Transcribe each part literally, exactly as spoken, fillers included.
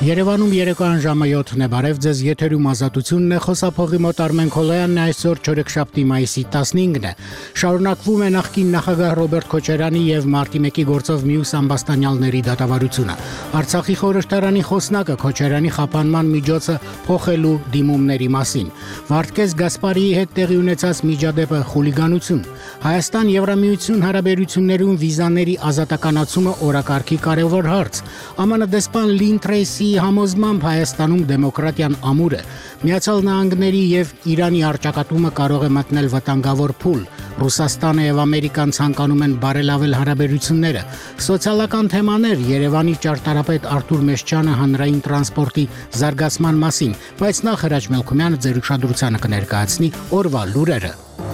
Երևանում երեկոյան ժամը յոթն է, բարև ձեզ, եթերում ազատությունն է, խոսափողի մոտ Արմեն Քոլոյանն է, այսօր չորեքշաբթի մայիսի տասնինգն է։ Շարունակվում է նախկին նախագահ Ռոբերտ Քոչարյանի եւ մարտի մեկի գործով մյուս ամբաստանյալների դատավարությունը։ Արցախի խորհրդարանի խոսնակը Քոչարյանի խափանման միջոցը փոխելու դիմումների մասին։ Վարդգես Գասպարիի հետ տեղի ունեցած միջադեպը խուլիգանություն։ Հայաստան-Եվրամիություն հարաբերություններում վիզաների ազատականացումը օրակարգի կարևոր հարց։ ԱՄՆ դեսպան Լին Թրեյսի համոզմամբ Հայաստանում դեմոկրատիան ամուր է։ Միացյալ Նահանգների եւ Իրանի առճակատումը կարող է մտնել վտանգավոր փուլ։ Ռուսաստանը եւ Ամերիկան ցանկանում են բարելավել հարաբերությունները։ Սոցիալական թեմաներ Երևանի ճարտարապետ Արթուր Մեշչյանը հանրային տրանսպորտի զարգացման մասին, բայց նախ Հրաչ Մելքումյանը ձեր ուշադրությանը կներկայացնի օրվա լուրերը։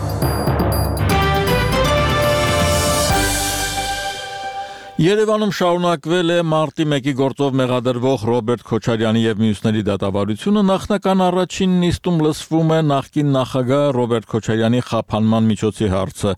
Երևանում շարունակվել է մարտի մեկի գործով մեղադրվող Ռոբերտ Քոչարյանի եւ մյուսների դատավարությունը, նախնական առաջին նիստում լսվում է նախկին նախագահ Ռոբերտ Քոչարյանի խափանման միջոցի հարցը։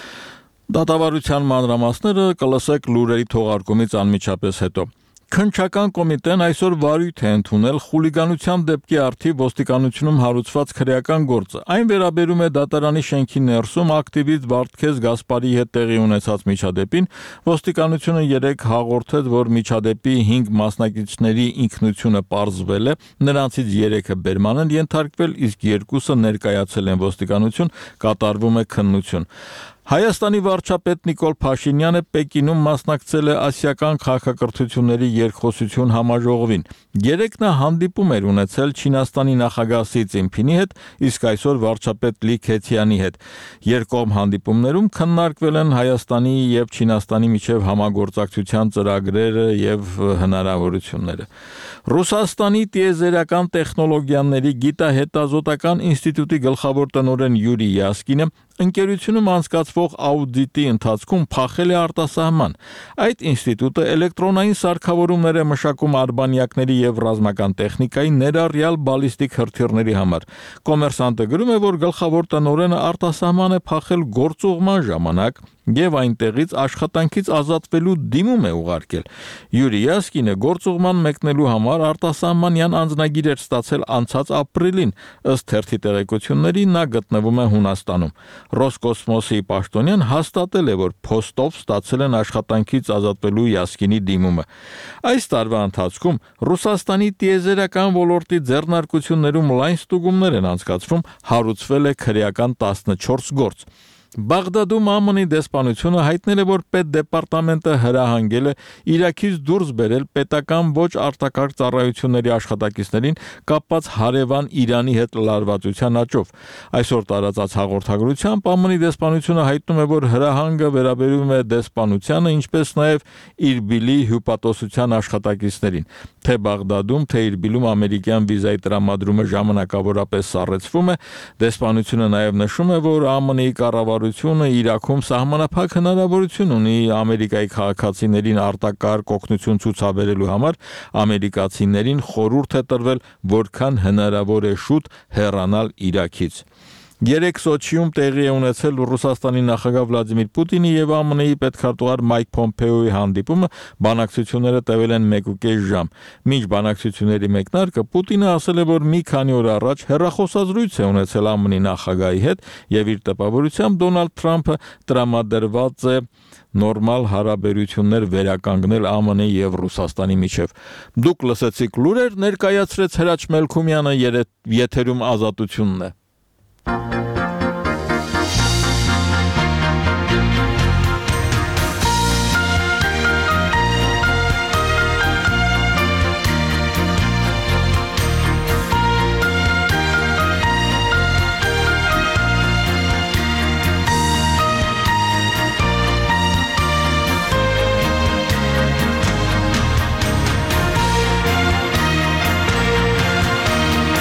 Դատավարության մանրամասները կլսեք լուրերի թողարկումից անմիջապես հետո։ Քննչական կոմիտեն այսօր վարույթ է ընդունել խուլիգանության դեպքի առթիվ ոստիկանությունում հարուցված քրեական գործը։ Այն վերաբերում է դատարանի շենքի ներսում ակտիվիստ Վարդգես Գասպարիի հետ տեղի ունեցած միջադեպին։ Ոստիկանությունը երեկ հաղորդեց, որ միջադեպի հինգ մասնակիցների ինքնությունը պարզվել է, նրանցից երեքը բերման են ենթարկվել, իսկ երկուսը ներկայացել են ոստիկանություն, կատարվում է քննություն։ Հայաստանի վարչապետ Նիկոլ Փաշինյանը Պեկինում մասնակցել է ասիական քաղաքակրթությունների երկխոսություն համաժողովին։ Երեկ նա հանդիպում էր ունեցել Չինաստանի նախագահ Սի Ցզինփինի հետ, իսկ այսօր վարչապետ Լի Քեթյանի հետ։ Երկկողմ հանդիպումներում քննարկվել են Հայաստանի եւ Չինաստանի միջև համագործակցության ծրագրերը եւ հնարավորությունները։ Ռուսաստանի տիեզերական տեխնոլոգիաների գիտահետազոտական ինստիտուտի գլխավոր տնօրեն Յուրի Յասկինը ընկերությունում անցկացվող աուդիտի ընթացքում փախել է արտասահման։ Այդ ինստիտուտը էլեկտրոնային սարքավորումներ է մշակում արբանյակների եւ ռազմական տեխնիկայի, ներառյալ բալիստիկ հրթիռների համար։ Կոմերսանտը գրում է, որ գլխավոր տնօրենը արտասահման է փախել գործուղման ժամանակ եւ այնտեղից աշխատանքից ազատվելու դիմում է ուղարկել։ Յուրի Յասկինը գործուղման մեկնելու համար արտասահմանյան անձնագիր էր ստացել անցած ապրիլին, ըստ թերթի տեղեկությունների նա գտնվում է Հունաստանում։ Ռոսկոսմոսի պաշտոնյան հաստատել է, որ փոստով ստացել են աշխատանքից ազատվելու Յասկինի դիմումը։ Այս տարվա ընթացքում Ռուսաստանի տիեզերական ոլորտի ձեռնարկություններում լայն ստուգումներ են անցկացվում, հարուցվել է քրեական տասնչորս գործ։ Բաղդադում ԱՄՆ-ի դեսպանությունը հայտնել է, որ պետդեպարտամենտը հրահանգել է Իրաքից դուրս բերել պետական ոչ արտակարգ ծառայությունների աշխատակիցներին կապված հարևան Իրանի հետ լարվածության աճով։ Այսօր տարածած հաղորդագրությամբ ԱՄՆ-ի դեսպանությունը հայտնում է, որ հրահանգը վերաբերում է դեսպանությանը, ինչպես նաև Իրբիլի հյուպատոսության աշխատակիցներին։ Թե Բաղդադում, թե Իրբիլում ամերիկյան վիզայի տրամադրումը ժամանակավորապես սառեցվում է, դեսպանությունը նաև նշում է, որ ԱՄՆ-ի կառավարությունը Իրաքում սահմանափակ հնարավորություն ունի Ամերիկայի քաղաքացիներին արտակարգ օգնություն ցուցաբերելու համար, ամերիկացիներին խորհուրդ է տրվել, որքան հնարավոր է շուտ հեռանալ Իրաքից։ Երեկ Սոչիում տեղի է ունեցել Ռուսաստանի նախագահ Վլադիմիր Պուտինի եւ ԱՄՆ-ի պետքարտուղար Մայք Փոմպեոյի հանդիպումը, բանակցությունները տևել են մեկուկես ժամ։ Մինչ բանակցությունների մեկնարկը Պուտինը ասել է, որ մի քանի օր առաջ հեռախոսազրույց է ունեցել ԱՄՆ-ի նախագահի հետ եւ իր տպավորությամբ Դոնալդ Թրամփը տրամադրված է նորմալ հարաբերություններ վերականգնել ԱՄՆ-ի եւ Ռուսաստանի միջև։ Դուք լսեցիք լուրեր, ներկայացրեց Հրաչ Մելքումյանը, եթերում ազատությունն է։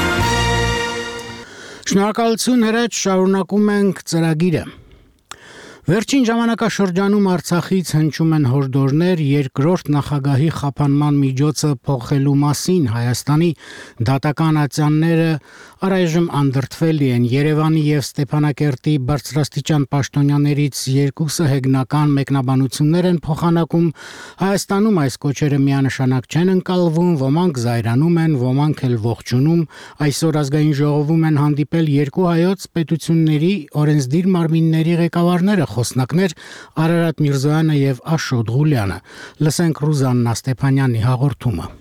Շնորհակալություն Հրաչ, շարունակում ենք ծրագիրը։ Վերջին ժամանակաշրջանում Արցախից հնչում են հորդորներ երկրորդ նախագահի խափանման միջոցը փոխելու մասին։ Հայաստանի դատական ատյանները առայժմ անդրդվելի են։ Երևանի եւ Ստեփանակերտի բարձրաստիճան պաշտոնյաներից երկուսը հեգնական մեկնաբանություններ են փոխանակում։ Հայաստանում այս կոչերը միանշանակ չեն ընկալվում, ոմանք զայրանում են, ոմանք էլ ողջունում։ Այսօր ազգային ժողովում են հանդիպել երկու հայոց պետությունների օրենսդիր մարմինների ղեկավարները, խոսնակներ Արարատ Միրզոյանը եւ Աշոտ Ղուլյանը։ Լսենք Ռուզաննա Ստեփանյանի հաղորդումը։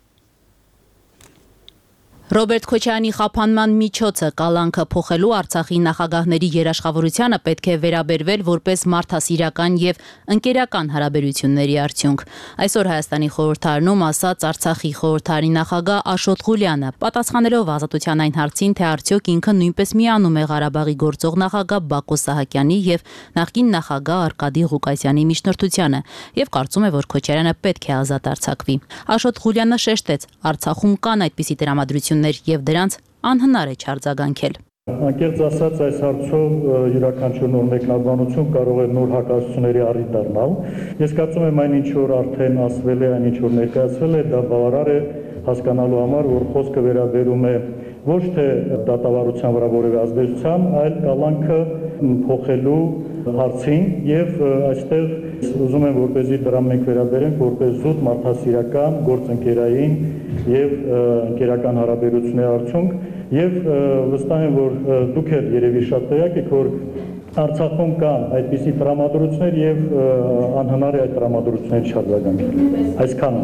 Ռոբերտ Քոչարյանի խափանման միջոցը կալանքը փոխելու Արցախի նախագահների երաշխավորությանը պետք է վերաբերվել որպես մարդասիրական եւ ընկերական հարաբերությունների արդյունք։ Այսօր Հայաստանի խորհրդարանում ասաց Արցախի խորհրդարանի նախագահ Աշոտ Ղուլյանը, պատասխանելով Ազատության այն հարցին, թե արդյոք ինքը նույնպես միանում է Ղարաբաղի գործող նախագահ Բակո Սահակյանի եւ նախկին նախագահ Արկադի Ղուկասյանի միջնորդությանը, եւ կարծում է, որ Քոչարյանը պետք է ազատ արձակվի։ Աշոտ Ղուլյանը շեշտեց, Արցախում կան այդպիսի տրամադրություններ եւ դրանց անհնար է չարձագանքել։ Անկեղծ ասած, այս հարցով յուրաքանչյուր նոր մեկնաբանություն կարող է նոր հակասությունների առիթ դառնալ։ Ես կարծում եմ այն ինչ որ արդեն ասվել է, այն ինչ որ ներկայացվել է, դա բավարար է հասկանալու համար, որ խոսքը վերաբերում է ոչ թե դատավարության վրա որևէ ազդեցության, այլ կալանքը փոխելու հարցին եւ այստեղ ուզում եմ որպեսզի դրան մենք վերաբերենք որպես զուտ մարդասիրական, գործընկերային եւ ընկերական հարաբերությունների արդյունք եւ վստահ եմ որ դուք էլ երևի շատ տեղյակ եք որ Արցախում կան այդպիսի տրամադրություններ եւ անհնար է այդ տրամադրությունների չարձագանքել։ Այսքանը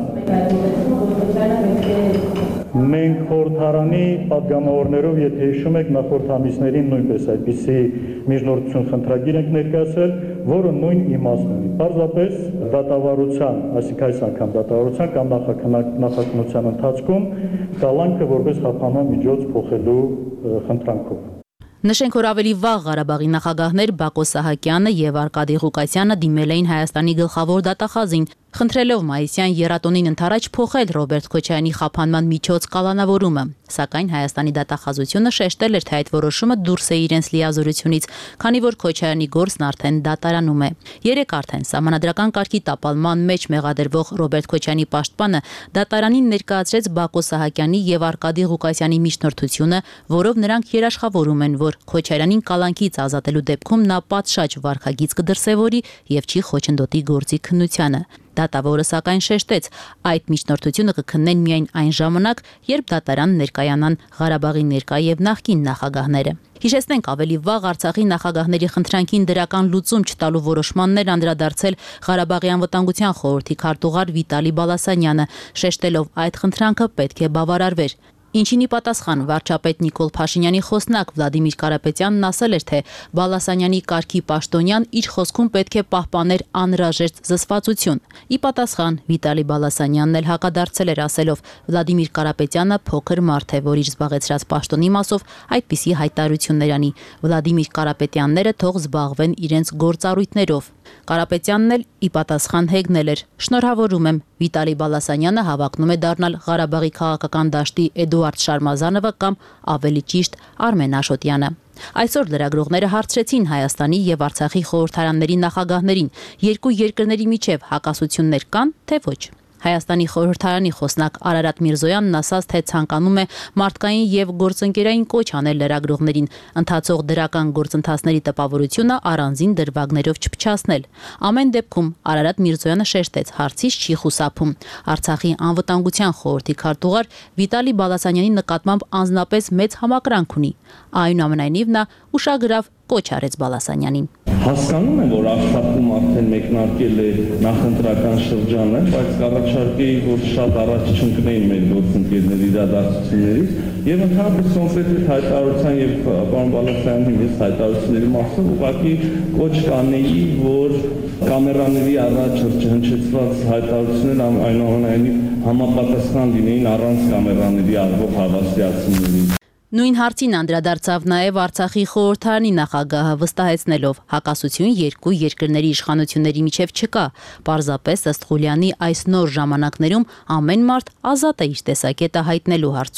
մենք խորհրդարանի պատգամավորներով, եթե հիշում եք, նախորդ ամիսներին նույնպես այդպիսի միջնորդություն խնդրագիր ենք ներկայացրել, որը նույն իմաստ ունի։ Պարզապես դատավարության, այսինքն այս անգամ դատավարության կամ նախաքննության ընթացքում կալանքը որպես խափանման միջոց փոխելու խնդրանքով։ Նշենք, որ ավելի վաղ Ղարաբաղի նախագահներ Բակո Սահակյանը եւ Արկադի Ղուկասյանը դիմել էին Հայաստանի գլխավոր դատախազին, խնդրելով մայիսյան եռատոնին ընդառաջ փոխել Ռոբերտ Քոչարյանի խափանման միջոց կալանավորումը, սակայն Հայաստանի դատախազությունը շեշտել էր, թե այդ որոշումը դուրս է իրենց լիազորությունից, քանի որ Քոչարյանի գործն արդեն դատարանում է։ Երեք արդեն Սահմանադրական կարգի տապալման մեջ մեղադրվող Ռոբերտ Քոչարյանի պաշտպանը դատարանին ներկայացրեց Բակո Սահակյանի եւ Արկադի Ղուկասյանի միջնորդությունը, որով նրանք երաշխավորում են, որ Քոչարյանին կալանքից ազատելու դեպքում նա պատշաճ վարքագիծ կդրսևորի եւ չի խոչընդոտի գործի քննությանը։ Դատավորը սակայն շեշտեց, այդ միջնորդությունը կքննեն միայն այն ժամանակ, երբ դատարան ներկայանան Ղարաբաղի ներկա եւ նախկին նախագահները։ Հիշեցնենք, ավելի վաղ Արցախի նախագահների խնդրանքին դրական լուծում չտալու որոշմաններ անդրադարձել Ղարաբաղի անվտանգության խորհրդի քարտուղար Վիտալի Բալասանյանը, շեշտելով այդ խնդրանքը պետք է բավարարվեր։ Ինչին ի պատասխան վարչապետ Նիկոլ Փաշինյանի խոսնակ Վլադիմիր Կարապետյանն ասել էր, թե Բալասանյանի կարգի պաշտոնյան իր խոսքում պետք է պահպաներ անհրաժեշտ զսպվածություն։ Ի պատասխան Վիտալի Բալասանյանն էլ հակադարձել էր, ասելով Վլադիմիր Կարապետյանը փոքր մարդ է, որ իր զբաղեցրած պաշտոնի մասով այդպիսի հայտարարություններ անի։ Վլադիմիր Կարապետյանները թող զբաղվեն իրենց գործառույթներով։ Կարապետյանն էլ ի պատասխան հեգնել էր. Շնորհավորում եմ, Վիտալի Բալասանյանը հավակնում է դառնալ Ղարաբաղի քաղաքական դաշտի Էդուարդ Շարմազանովը կամ ավելի ճիշտ Արմեն Աշոտյանը։ Այսօր լրագրողները հարցրեցին Հայաստանի եւ Արցախի խորհրդարանների նախագահներին, երկու երկրների միջև հակասություններ կան, թե ոչ։ Հայաստանի խորհրդարանի խոսնակ Արարատ Միրզոյանն ասաց, թե ցանկանում է մարդկային եւ գործընկերային կոչ անել լրագրողներին, ընթացող դրական գործընթացների տպավորությունը առանձին դրվագներով չփչացնել։ Ամեն դեպքում Արարատ Միրզոյանը շեշտեց, հարցից չի խուսափում։ Արցախի անվտանգության խորհրդի քարտուղար Վիտալի Բալասանյանի նկատմամբ անձնապես մեծ համակրանք ունի։ Այնուամենայնիվ նա ուշագրավ կոչ արեց Բալասանյանին։ Հասկանում եմ, որ աշխատում արդեն մեկնարկել է նախընտրական շրջանը, բայց կառաջարկեի, որ շատ առաջ չընկնեին մեր գործընկերների իրադարձություններից եւ ընդհանրապես կոնկրետ հայտարարության եւ պարոն Բալասանյանի ես հայտարարությունների մասով ուղղակի կոչ կանեի, որ կամերաների առաջ հնչեցված հայտարարությունները այնուամենայնիվ համապատասխան լինեին առանց կամերաների արվող հավաստիացումների։ Նույն հարցին անդրադարձավ նաև Արցախի խորհրդարանի նախագահը, վստահեցնելով, հակասություն երկու երկրների իշխանությունների միջև չկա։ Պարզապես ըստ Ղուլյանի այս նոր ժամանակներում ամեն մարդ ազատ է իր տեսակետը հայտնելու հարցում։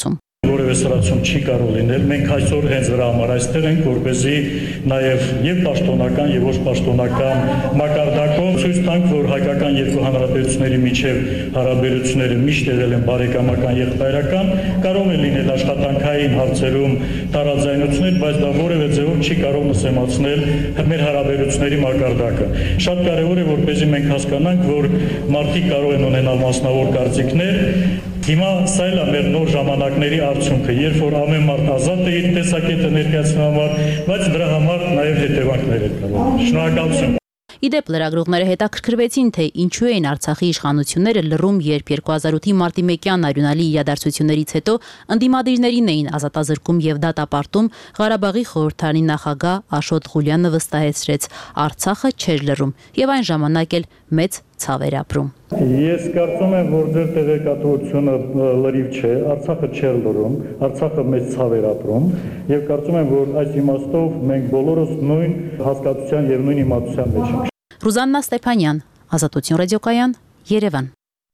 Որևէ սրացում չի կարող լինել։ Մենք այսօր հենց դրա համար այստեղ ենք, որպեսզի նաև եւ պաշտոնական եւ ոչ պաշտոնական մակարդակով ցույց տանք, որ հայկական երկու հանրապետությունների միջև հարաբերությունները միշտ եղել են բարեկամական եղբայրական, կարող է լինել աշխատանքային հարցերում տարաձայնություններ, բայց դա որևէ ձևով չի կարող նսեմացնել մեր հարաբերությունների մակարդակը։ Շատ կարևոր է, որպեսզի մենք հասկանանք, որ մարդիկ կարող են ունենալ մասնավոր կարծիքներ։ Հիմա սա էլ է մեր նոր ժամանակների արդյունքը, երբ որ ամեն մարդ ազատ է իր տեսակետը ներկայացնելու համար, բայց դրա համար նաև հետևանքներ է կարող։ Շնորհակալություն։ Իդեպ լրագրողները հետաքրքրվեցին, թե ինչու էին Արցախի իշխանությունները լռում, երբ երկու հազար ութի մարտի մեկյան արյունալի իրադարձություններից հետո ընդդիմադիրներին էին ազատազրկում եւ դատապարտում, Ղարաբաղի խորհրդարանի նախագահ Աշոտ Ղուլյանը վստահեցրեց, Արցախը չէր լռում եւ այն ժամանակ էլ մեծ ցավ էր ապրում։ Ես կարծում եմ, որ ձեր տեղեկատվությունը լրիվ չէ, Արցախը չէր լռում, Արցախը մեծ ցավ էր ապրում եւ կարծում եմ, որ այս իմաստով մենք բոլորս նույն հասկացության եւ նույն իմացության մեջ ենք։ Ռուզաննա Ստեփանյան, Ազատություն ռադիոկայան, Երևան։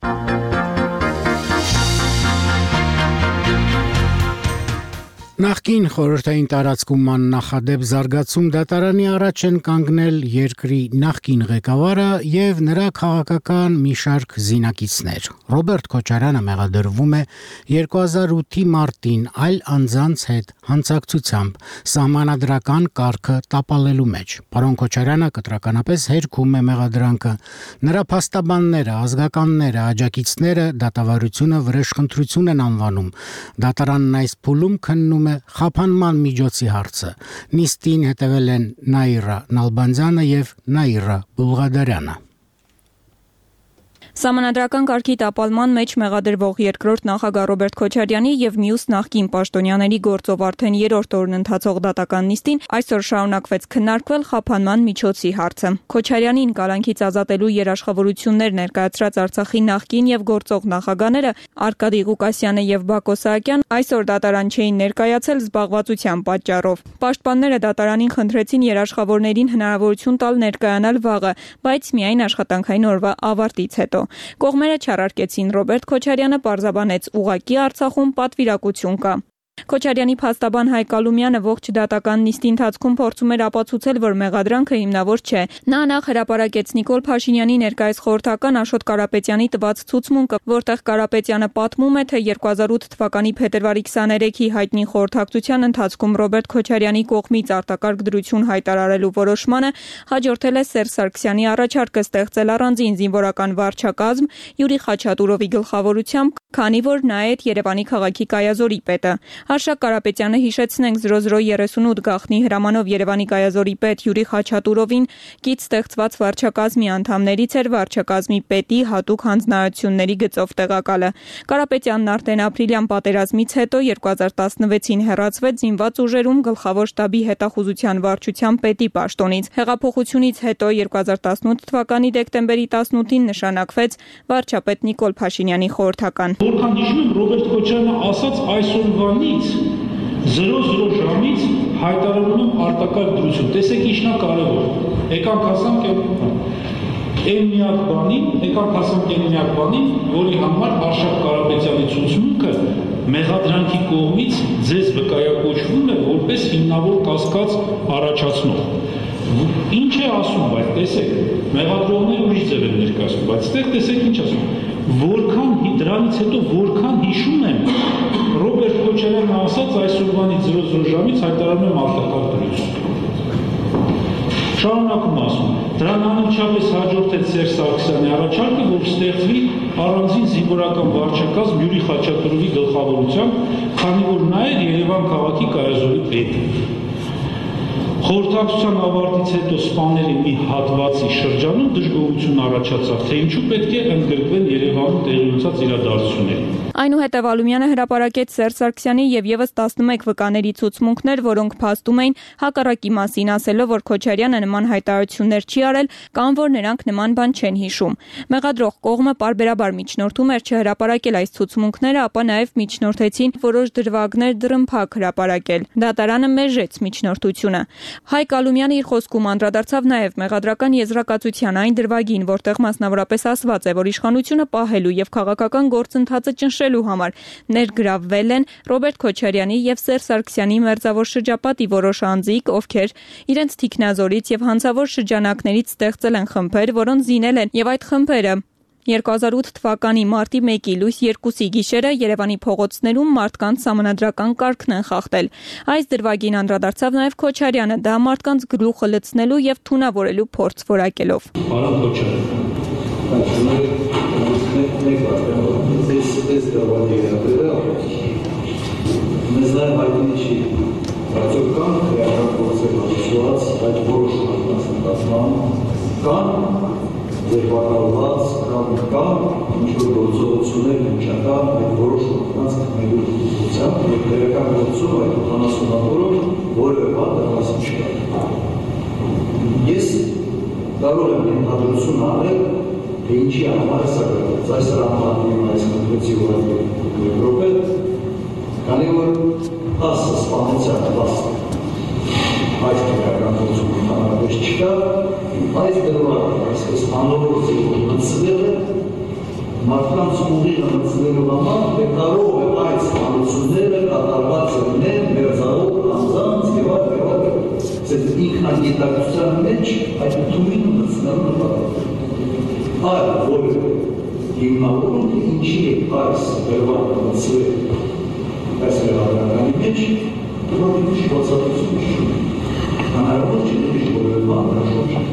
Նախկին խորհրդային տարածքում նախադեպ զարգացում դատարանի առաջ են կանգնել երկրի նախկին ղեկավարը եւ նրա քաղաքական մի շարք զինակիցներ։ Ռոբերտ Քոչարյանը մեղադրվում է երկու հազար ութի մարտին այլ անձանց հետ հանցակցությամբ սահմանադրական կարգը տապալելու մեջ։ Պարոն Քոչարյանը կտրականապես հերքում է մեղադրանքը։ Նրա փաստաբանները, ազգականները, աջակիցները դատավարությունը վրեժխնդրություն են անվանում։ Դատարանն այս փուլում քննում խափանման միջոցի հարցը։ Նիստին հետևել են Նաիրա Նալբանդյանը եւ Նաիրա Բուլղադարյանը։ Սահմանադրական կարգի տապալման մեջ մեղադրվող երկրորդ նախագահ Ռոբերտ Քոչարյանի եւ մյուս նախկին պաշտոնյաների գործով արդեն երրորդ օրն ընթացող դատական նիստին այսօր շարունակվեց քննարկվել խափանման միջոցի հարցը։ Քոչարյանին կալանքից ազատելու երաշխավորություններ ներկայացրած Արցախի նախկին եւ գործող նախագահները Արկադի Ղուկասյանը եւ Բակո Սահակյան այսօր դատարան չէին ներկայացել զբաղվածության պատճառով։ Պաշտպանները դատարանին խնդրեցին երաշխավորներին հնարավորություն տալ ներկայանալ վաղը, բայց միայն աշխատանքային օրվա ավարտից հետո։ Կողմերը չարարկեցին, Ռոբերտ Քոչարյանը պարզաբանեց, ուղղակի Արցախում պատվիրակություն կա։ Քոչարյանի փաստաբան Հայկ Ալումյանը ողջ դատական նիստի ընթացքում փորձում էր ապացուցել, որ մեղադրանքը հիմնավոր չէ։ Նա նախ հրապարակեց Նիկոլ Փաշինյանի ներկայիս խորհրդական Աշոտ Կարապետյանի տված ցուցմունքը, որտեղ Կարապետյանը պատմում է, թե երկու հազար ութ թվականի փետրվարի քսաներեքի հայտնի խորհրդակցության ընթացքում Ռոբերտ Քոչարյանի կողմից արտակարգ դրություն հայտարարելու որոշմանը հաջորդել է Սերժ Սարգսյանի առաջարկը ստեղծել առանձին զինվորական վարչակազմ Յուրի Խաչատուրովի գլխավորությամբ, քանի որ նա է Երևանի քաղաքի կայազորի պետը։ Արշակ Կարապետյանը հիշեցնենք զրո զրո երեսունութ գաղտնի հրամանով Երևանի կայազորի պետ Յուրի Խաչատուրովին կից ստեղծված վարչակազմի անդամներից էր վարչակազմի պետի հատուկ հանձնարարությունների գծով տեղակալը։ Կարապետյանն արդեն ապրիլյան պատերազմից հետո երկու հազար տասնվեցին հեռացվեց զինված ուժերում գլխավոր շտաբի հետախուզության վարչության պետի պաշտոնից։ Հեղափոխությունից հետո երկու հազար տասնութ թվականի դեկտեմբերի տասնութին նշանակվեց վարչապետ Նիկոլ Փաշինյանի խորհրդական։ Որքան հիշում եմ, Ռոբերտ Քոչարյանը ասաց այսօրվանից զրո զրո ժամից հայտարարում եմ արտակարգ դրություն։ Տեսեք ինչն է կարևոր։ Եկանք հասանք այն միակ բանին, եկանք հասանք այն միակ բանին, որի համար Արշակ Կարապետյանի ցուցմունքը մեղադրանքի կողմից ձեզ վկայակոչվում է որպես հիմնավոր կասկած առաջացնող։ Ինչ է ասում, բայց տեսեք, մեղադրողները ուրիշ ձև են ներկայացնում, բայց ստեղ տեսեք ինչ ասում։ Որքան դրանից հետո որքան հիշում եմ, Ռոբերտ Քոչարյանը ասաց այսօրվանից զրո զրո ժամից հայտարարում եմ արտակարգ դրություն։ Շարունակում ասում, դրան անմիջապես հաջորդեց Սերժ Սարգսյանի առաջարկը, որ ստեղծվի առանձին զինվորական վարչակազմ Յուրի Խաչատուրովի գլխավորությամբ, քանի որ նա էր Երևան քաղաքի կայազորի պետը։ Խորհրդակցության ավարտից հետո սպաների մի հատվածի շրջանում դժգոհություն առաջացավ, թե ինչու պետք է ընդգրկվեն Երևանում տեղի ունեցած իրադարձությունները։ Այնուհետև Ալումյանը հրապարակեց Սերժ Սարգսյանի եւ եւս տասնմեկ վկաների ցուցմունքներ, որոնք փաստում էին հակառակի մասին, ասելով, որ Քոչարյանը նման հայտարարություններ չի արել կամ որ նրանք նման բան չեն հիշում։ Մեղադրող կողմը պարբերաբար միջնորդում էր չհրապարակել այս ցուցմունքները, ապա նաեւ միջնորդեցին որոշ դրվագներ դրմփակ հրապարակել։ Դատարանը մեժեց միջնորդությունը։ Հայկ Ալումյանը իր խոսքում անդրադարձավ նաև մեղադրական եզրակացության այն դրվագին, որտեղ մասնավորապես ասված է, որ իշխանությունը պահելու եւ քաղաքական գործընթացը ճնշելու համար ներգրավվել են Ռոբերտ Քոչարյանի եւ Սերժ Սարգսյանի մերձավոր շրջապատի որոշ անձիկ, ովքեր իրենց թիկնազորից եւ հանցավոր շրջանակներից ստեղծել են խմբեր, որոնց զինել են, եւ այդ խմբերը երկու հազար ութ թվականի մարտի մեկի լույս երկուսի գիշերը Երևանի փողոցներում մարդկանց սահմանադրական կարգն են խախտել։ Այս դրվագին անդրադարձավ նաև Քոչարյանը, դա մարդկանց գլուխը լցնելու եւ թունավորելու փորձ որակելով։ Պարոն Քոչարյան, ձերբակալված կամ կան ինչ-որ գործողություններ միջական այդ որոշ մարդկանց քննելու ուղղությամբ եւ տեղական գործում այդ ութանասունավորով որևէ բան դրասի չկա։ Ես կարող եմ ընդհանրություն անել, թե ինչի համար է սա կատարված։ Այս հրամանին այս կոնկրետի որակը Եվրոպե, քանի որ տասը սպանության տասը այս տեղական գործում ընդհանրապես չկա, այս դրվագը, այսպես անորոշ ձևով մտցվել է, մարդկանց ուղիղը մտցվելու համար է կարող է այդ սպանությունները կատարված լինեն մերձավոր անձանց եւ այլ եւ այլ։ Ձեզ ինքնագիտակցության մեջ այդ թումին մտցնելու նպատակ։ Այլ որևէ հիմնավորում, թե ինչի է այս դրվագը մտցվել այս մեղադրականի մեջ, դրվագի մեջ բացատրություն չունի։ Հնարավոր չի դուրս որևէ բան հաշվի։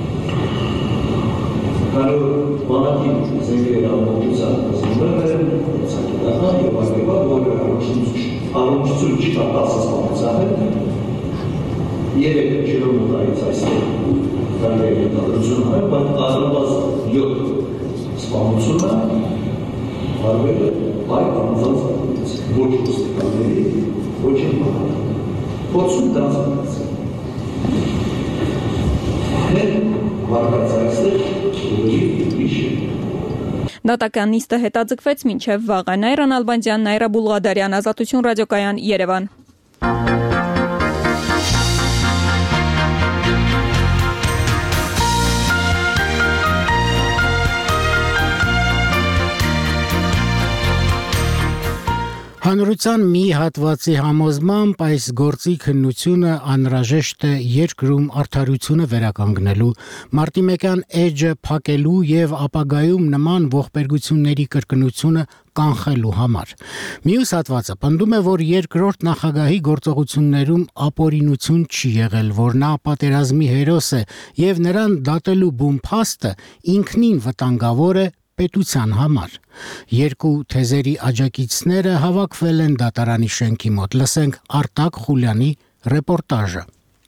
Կարող բանակի զենքեր ամբողջության զինվորներ են, ցանկական եւ այլն, որը առողջություն չկա տասը սպանության հետ։ Երեք չլոմոտայից այստեղ կարող է ընդհանրություն անել, բայց առնվազն յոթ սպանությունը արվել է այդ անձանց ոչ ոստիկանների, ոչ իմանալի։ Փորձում դրանց Դատական նիստը հետաձգվեց մինչև վաղը։ Նաիրա Նալբանդյան, Նաիրա Բուլղադարյան, Ազատություն ռադիոկայան, Երևան։ Հանրության մի հատվածի համոզմամբ այս գործի քննությունը անհրաժեշտ է երկրում արդարությունը վերականգնելու, մարտի մեկյան էջը փակելու եւ ապագայում նման ողբերգությունների կրկնությունը կանխելու համար։ Մյուս հատվածը պնդում է, որ երկրորդ նախագահի գործողություններում ապօրինություն չի եղել, որ նա պատերազմի հերոս է եւ նրան դատելու բուն փաստը ինքնին վտանգավոր է պետության համար։ Երկու թեզերի աջակիցները հավաքվել են դատարանի շենքի մոտ։ Լսենք Արտակ Խուլյանի ռեպորտաժը։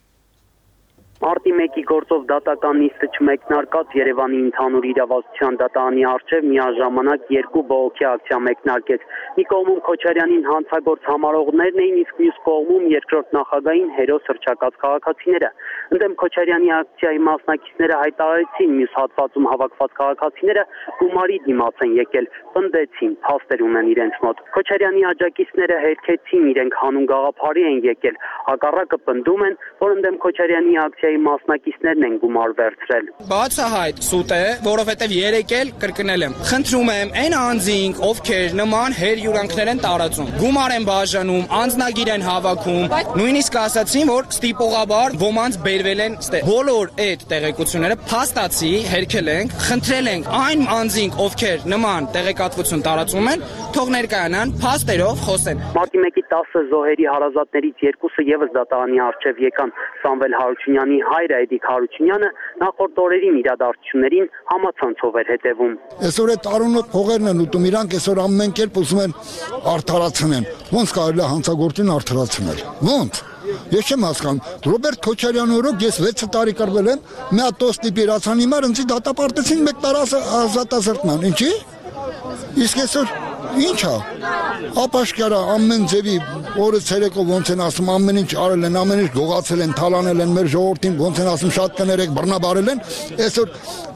Մարտի մեկի գործով դատական նիստը չմեկնարկած Երևանի ընդհանուր իրավասության դատարանի առջև միաժամանակ երկու բողոքի ակցիա մեկնարկեց։ Մի կողմում Քոչարյանին հանցագործ համարողներն էին, իսկ մյուս կողմում երկրորդ նախագահին հերոս հռչակած քաղաքացիները։ Ընդդեմ Քոչարյանի ակցիայի մասնակիցները հայտարարեցին, մյուս հատվածում հավաքված քաղաքացիները գումարի դիմաց են եկել, պնդեցին, փաստեր ունեն իրենց մոտ։ Քոչարյանի աջակիցները հերքեցին, իրենք հանուն գաղափարի են եկել, հակառակը պնդում են, որ ընդդեմ Քոչարյանի ակցիայի մասնակիցներն են գումար վերցրել։ Բացահայտ սուտ է, որովհետև երեք էլ կրկնել եմ։ Խնդրում եմ այն անձինք, ովքեր նման հերյուրանքներ են տարածում, գումար են բաժանում, անձնագիր են հավաքում, նույնիսկ ասացին, որ ստիպողաբար ոմանց բերվել են ստեղ։ Բոլոր այդ տեղեկությունները փաստացի հերքել ենք, խնդրել ենք այն անձինք, ովքեր նման տեղեկատվություն տարածում են, թող ներկայանան, փաստերով խոսեն։ Մարտի մեկի տասը զոհերի հարազատներից երկուսը եւս դատարանի առջև եկան։ Սամվել Հարությունյանի հայրը Էդիկ Հարությունյանը նախորդ օրերին իրադարձություններին համացանցով էր հետևում։ Այսօր այդ արոնոտ փողերն են ուտում, իրանք այսօր ամեն կերպ ուզում են արդարացնեն։ Ոնց կարելի է հանցագործին արդարացնել։ Ոնց։ Ես չեմ հասկանում։ Ռոբերտ Քոչարյանի օրոք ես վեց տարի կրվել եմ, մի հատ տոստի պիրացանի մար ինձ դատապարտեցին մեկ տարի ազատազրկման։ Ինչի՞։ Իսկ այսօր ինչ է։ Ապաշկարա ամեն ձևի օրը ցերեկով ոնց են ասում ամեն ինչ արել են, ամեն ինչ գողացել են, թալանել են մեր ժողովրդին, ոնց են ասում շատ կներեք բռնաբարել են, այսօր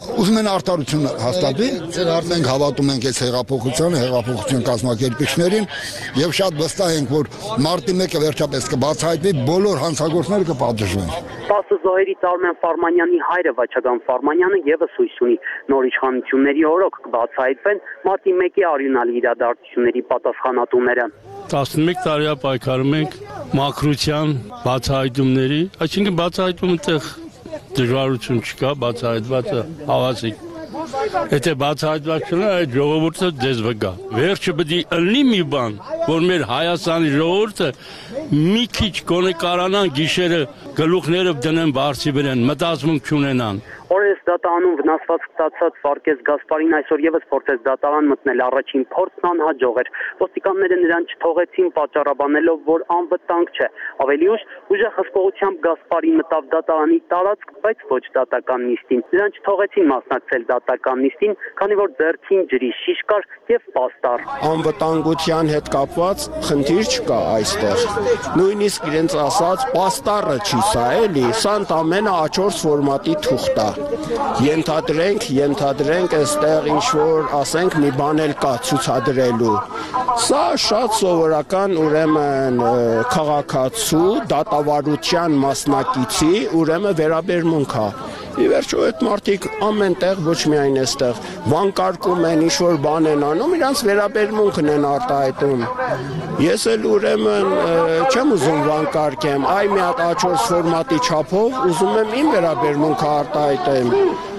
ուզում են արդարություն հաստատվի, մենք հավատում ենք այս հեղափոխությանը, հեղափոխության կազմակերպիչներին եւ շատ վստահ ենք, որ մարտի մեկը վերջապես կբացահայտվի, բոլոր հանցագործները կպատժվեն։ տասը զոհերից Արմեն Ֆարմանյանի հայրը Վաչագան Ֆարմանյանը եւս հույս ունի նոր իշխանությունների օրոք կբացահայտվեն մարտի մեկի արյունալի իրադարձությունների պատասխանատուները։ տասնմեկ տարի պայքարում ենք մաքրության բացահայտումների, այսինքն բացահայտումը տեղ դժվարություն չկա, բացահայտվածը հավասիկ։ Եթե բացահայտված չլինի, այդ ժողովուրդը ձեզ վգա։ Վերջը պետք է լինի մի բան, որ մեր Հայաստանի ժողովուրդը մի քիչ գոնե կարանան գիշերը գլուխները դնեն բարձի վրան, մտածմունք չունենան։ Օրես դատարանում վնասված ստացած Վարդգես Գասպարին այսօր եւս փորձեց դատարան մտնել, առաջին փորձն անհաջող էր։ Ոստիկանները նրան չթողեցին պատճառաբանելով, որ անվտանգ չէ։ Ավելի ուշ ուժեղ հսկողությամբ Գասպարին մտավ դատարանի տարածք, բայց ոչ դատական նիստին։ Նրան չթողեցին մասնակցել դատական նիստին, քանի որ ձեռքին ջրի շիշ կար եւ պաստառ։ Անվտանգության հետ կապված խնդիր չկա այստեղ։ Նույնիսկ իրենց ասած պաստառը չի սա էլի, սա ընդամենը A չորս ֆորմատի թուղթ է։ Ենթադրենք, ենթադրենք այստեղ ինչ-որ ասենք մի բան էլ կա ցուցադրելու։ Սա շատ սովորական ուրեմն քաղաքացու դատավարության մասնակիցի ուրեմն վերաբերմունք է։ Ի վերջո այդ մարդիկ ամեն տեղ ոչ միայն այստեղ վանկարկում են, ինչ-որ բան են անում, իրանց վերաբերմունքն են արտահայտում։ Ես էլ ուրեմն չեմ ուզում վանկարկեմ, այ մի հատ A չորս ֆորմատի չափով ուզում եմ իմ վերաբերմունքը արտահայտեմ։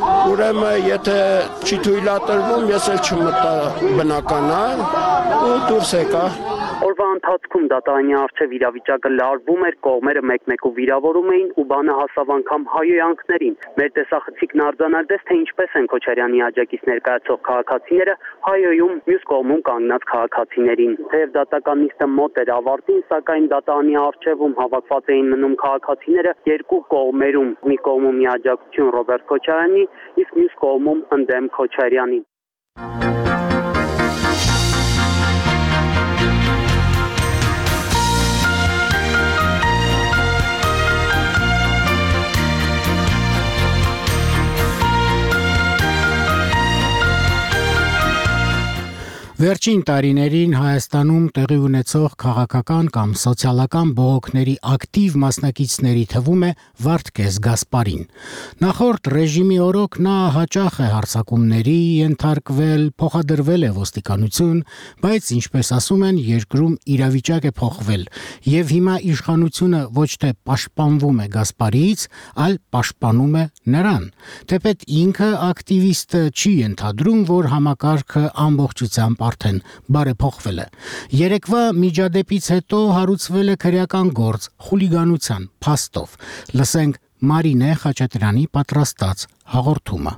Ուրեմն եթե չի թույլատրվում, ես էլ չմտա բնական է ու դուրս եկա։ Օրվա ընթացքում դատարանի առջև իրավիճակը լարվում էր, կողմերը մեկ-մեկու վիրավորում էին ու բանը հասավ անգամ հայոյանքներին։ Մեր տեսախցիկն արձանագրեց, թե ինչպես են Քոչարյանի աջակից ներկայացող քաղաքացիները հայոյում մյուս կողմում կանգնած քաղաքացիներին։ Թեև դատական նիստը մոտ էր ավարտին, սակայն դատարանի առջևում հավաքված էին մնում քաղաքացիները երկու կողմերում, մի կողմում աջակցություն Ռոբերտ Քոչարյանի, իսկ մյուս կողմում ընդդեմ Քոչարյանի։ Վերջին տարիներին Հայաստանում տեղի ունեցող քաղաքական կամ սոցիալական բողոքների ակտիվ մասնակիցների թվում է Վարդգես Գասպարին։ Նախորդ ռեժիմի օրոք նա հաճախ է հարձակումների ենթարկվել, փոխադրվել է ոստիկանություն, բայց ինչպես ասում են, երկրում իրավիճակ է փոխվել, եւ հիմա իշխանությունը ոչ թե պաշտպանվում է Գասպարիից, այլ պաշտպանում է նրան։ Թեպետ ինքը ակտիվիստը չի ենթադրում, որ համակարգը ամբողջությամբ արդեն բարեփոխվել է։ Երեկվա միջադեպից հետո հարուցվել է քրեական գործ խուլիգանության փաստով։ Լսենք Մարինե Խաչատրյանի պատրաստած հաղորդումը։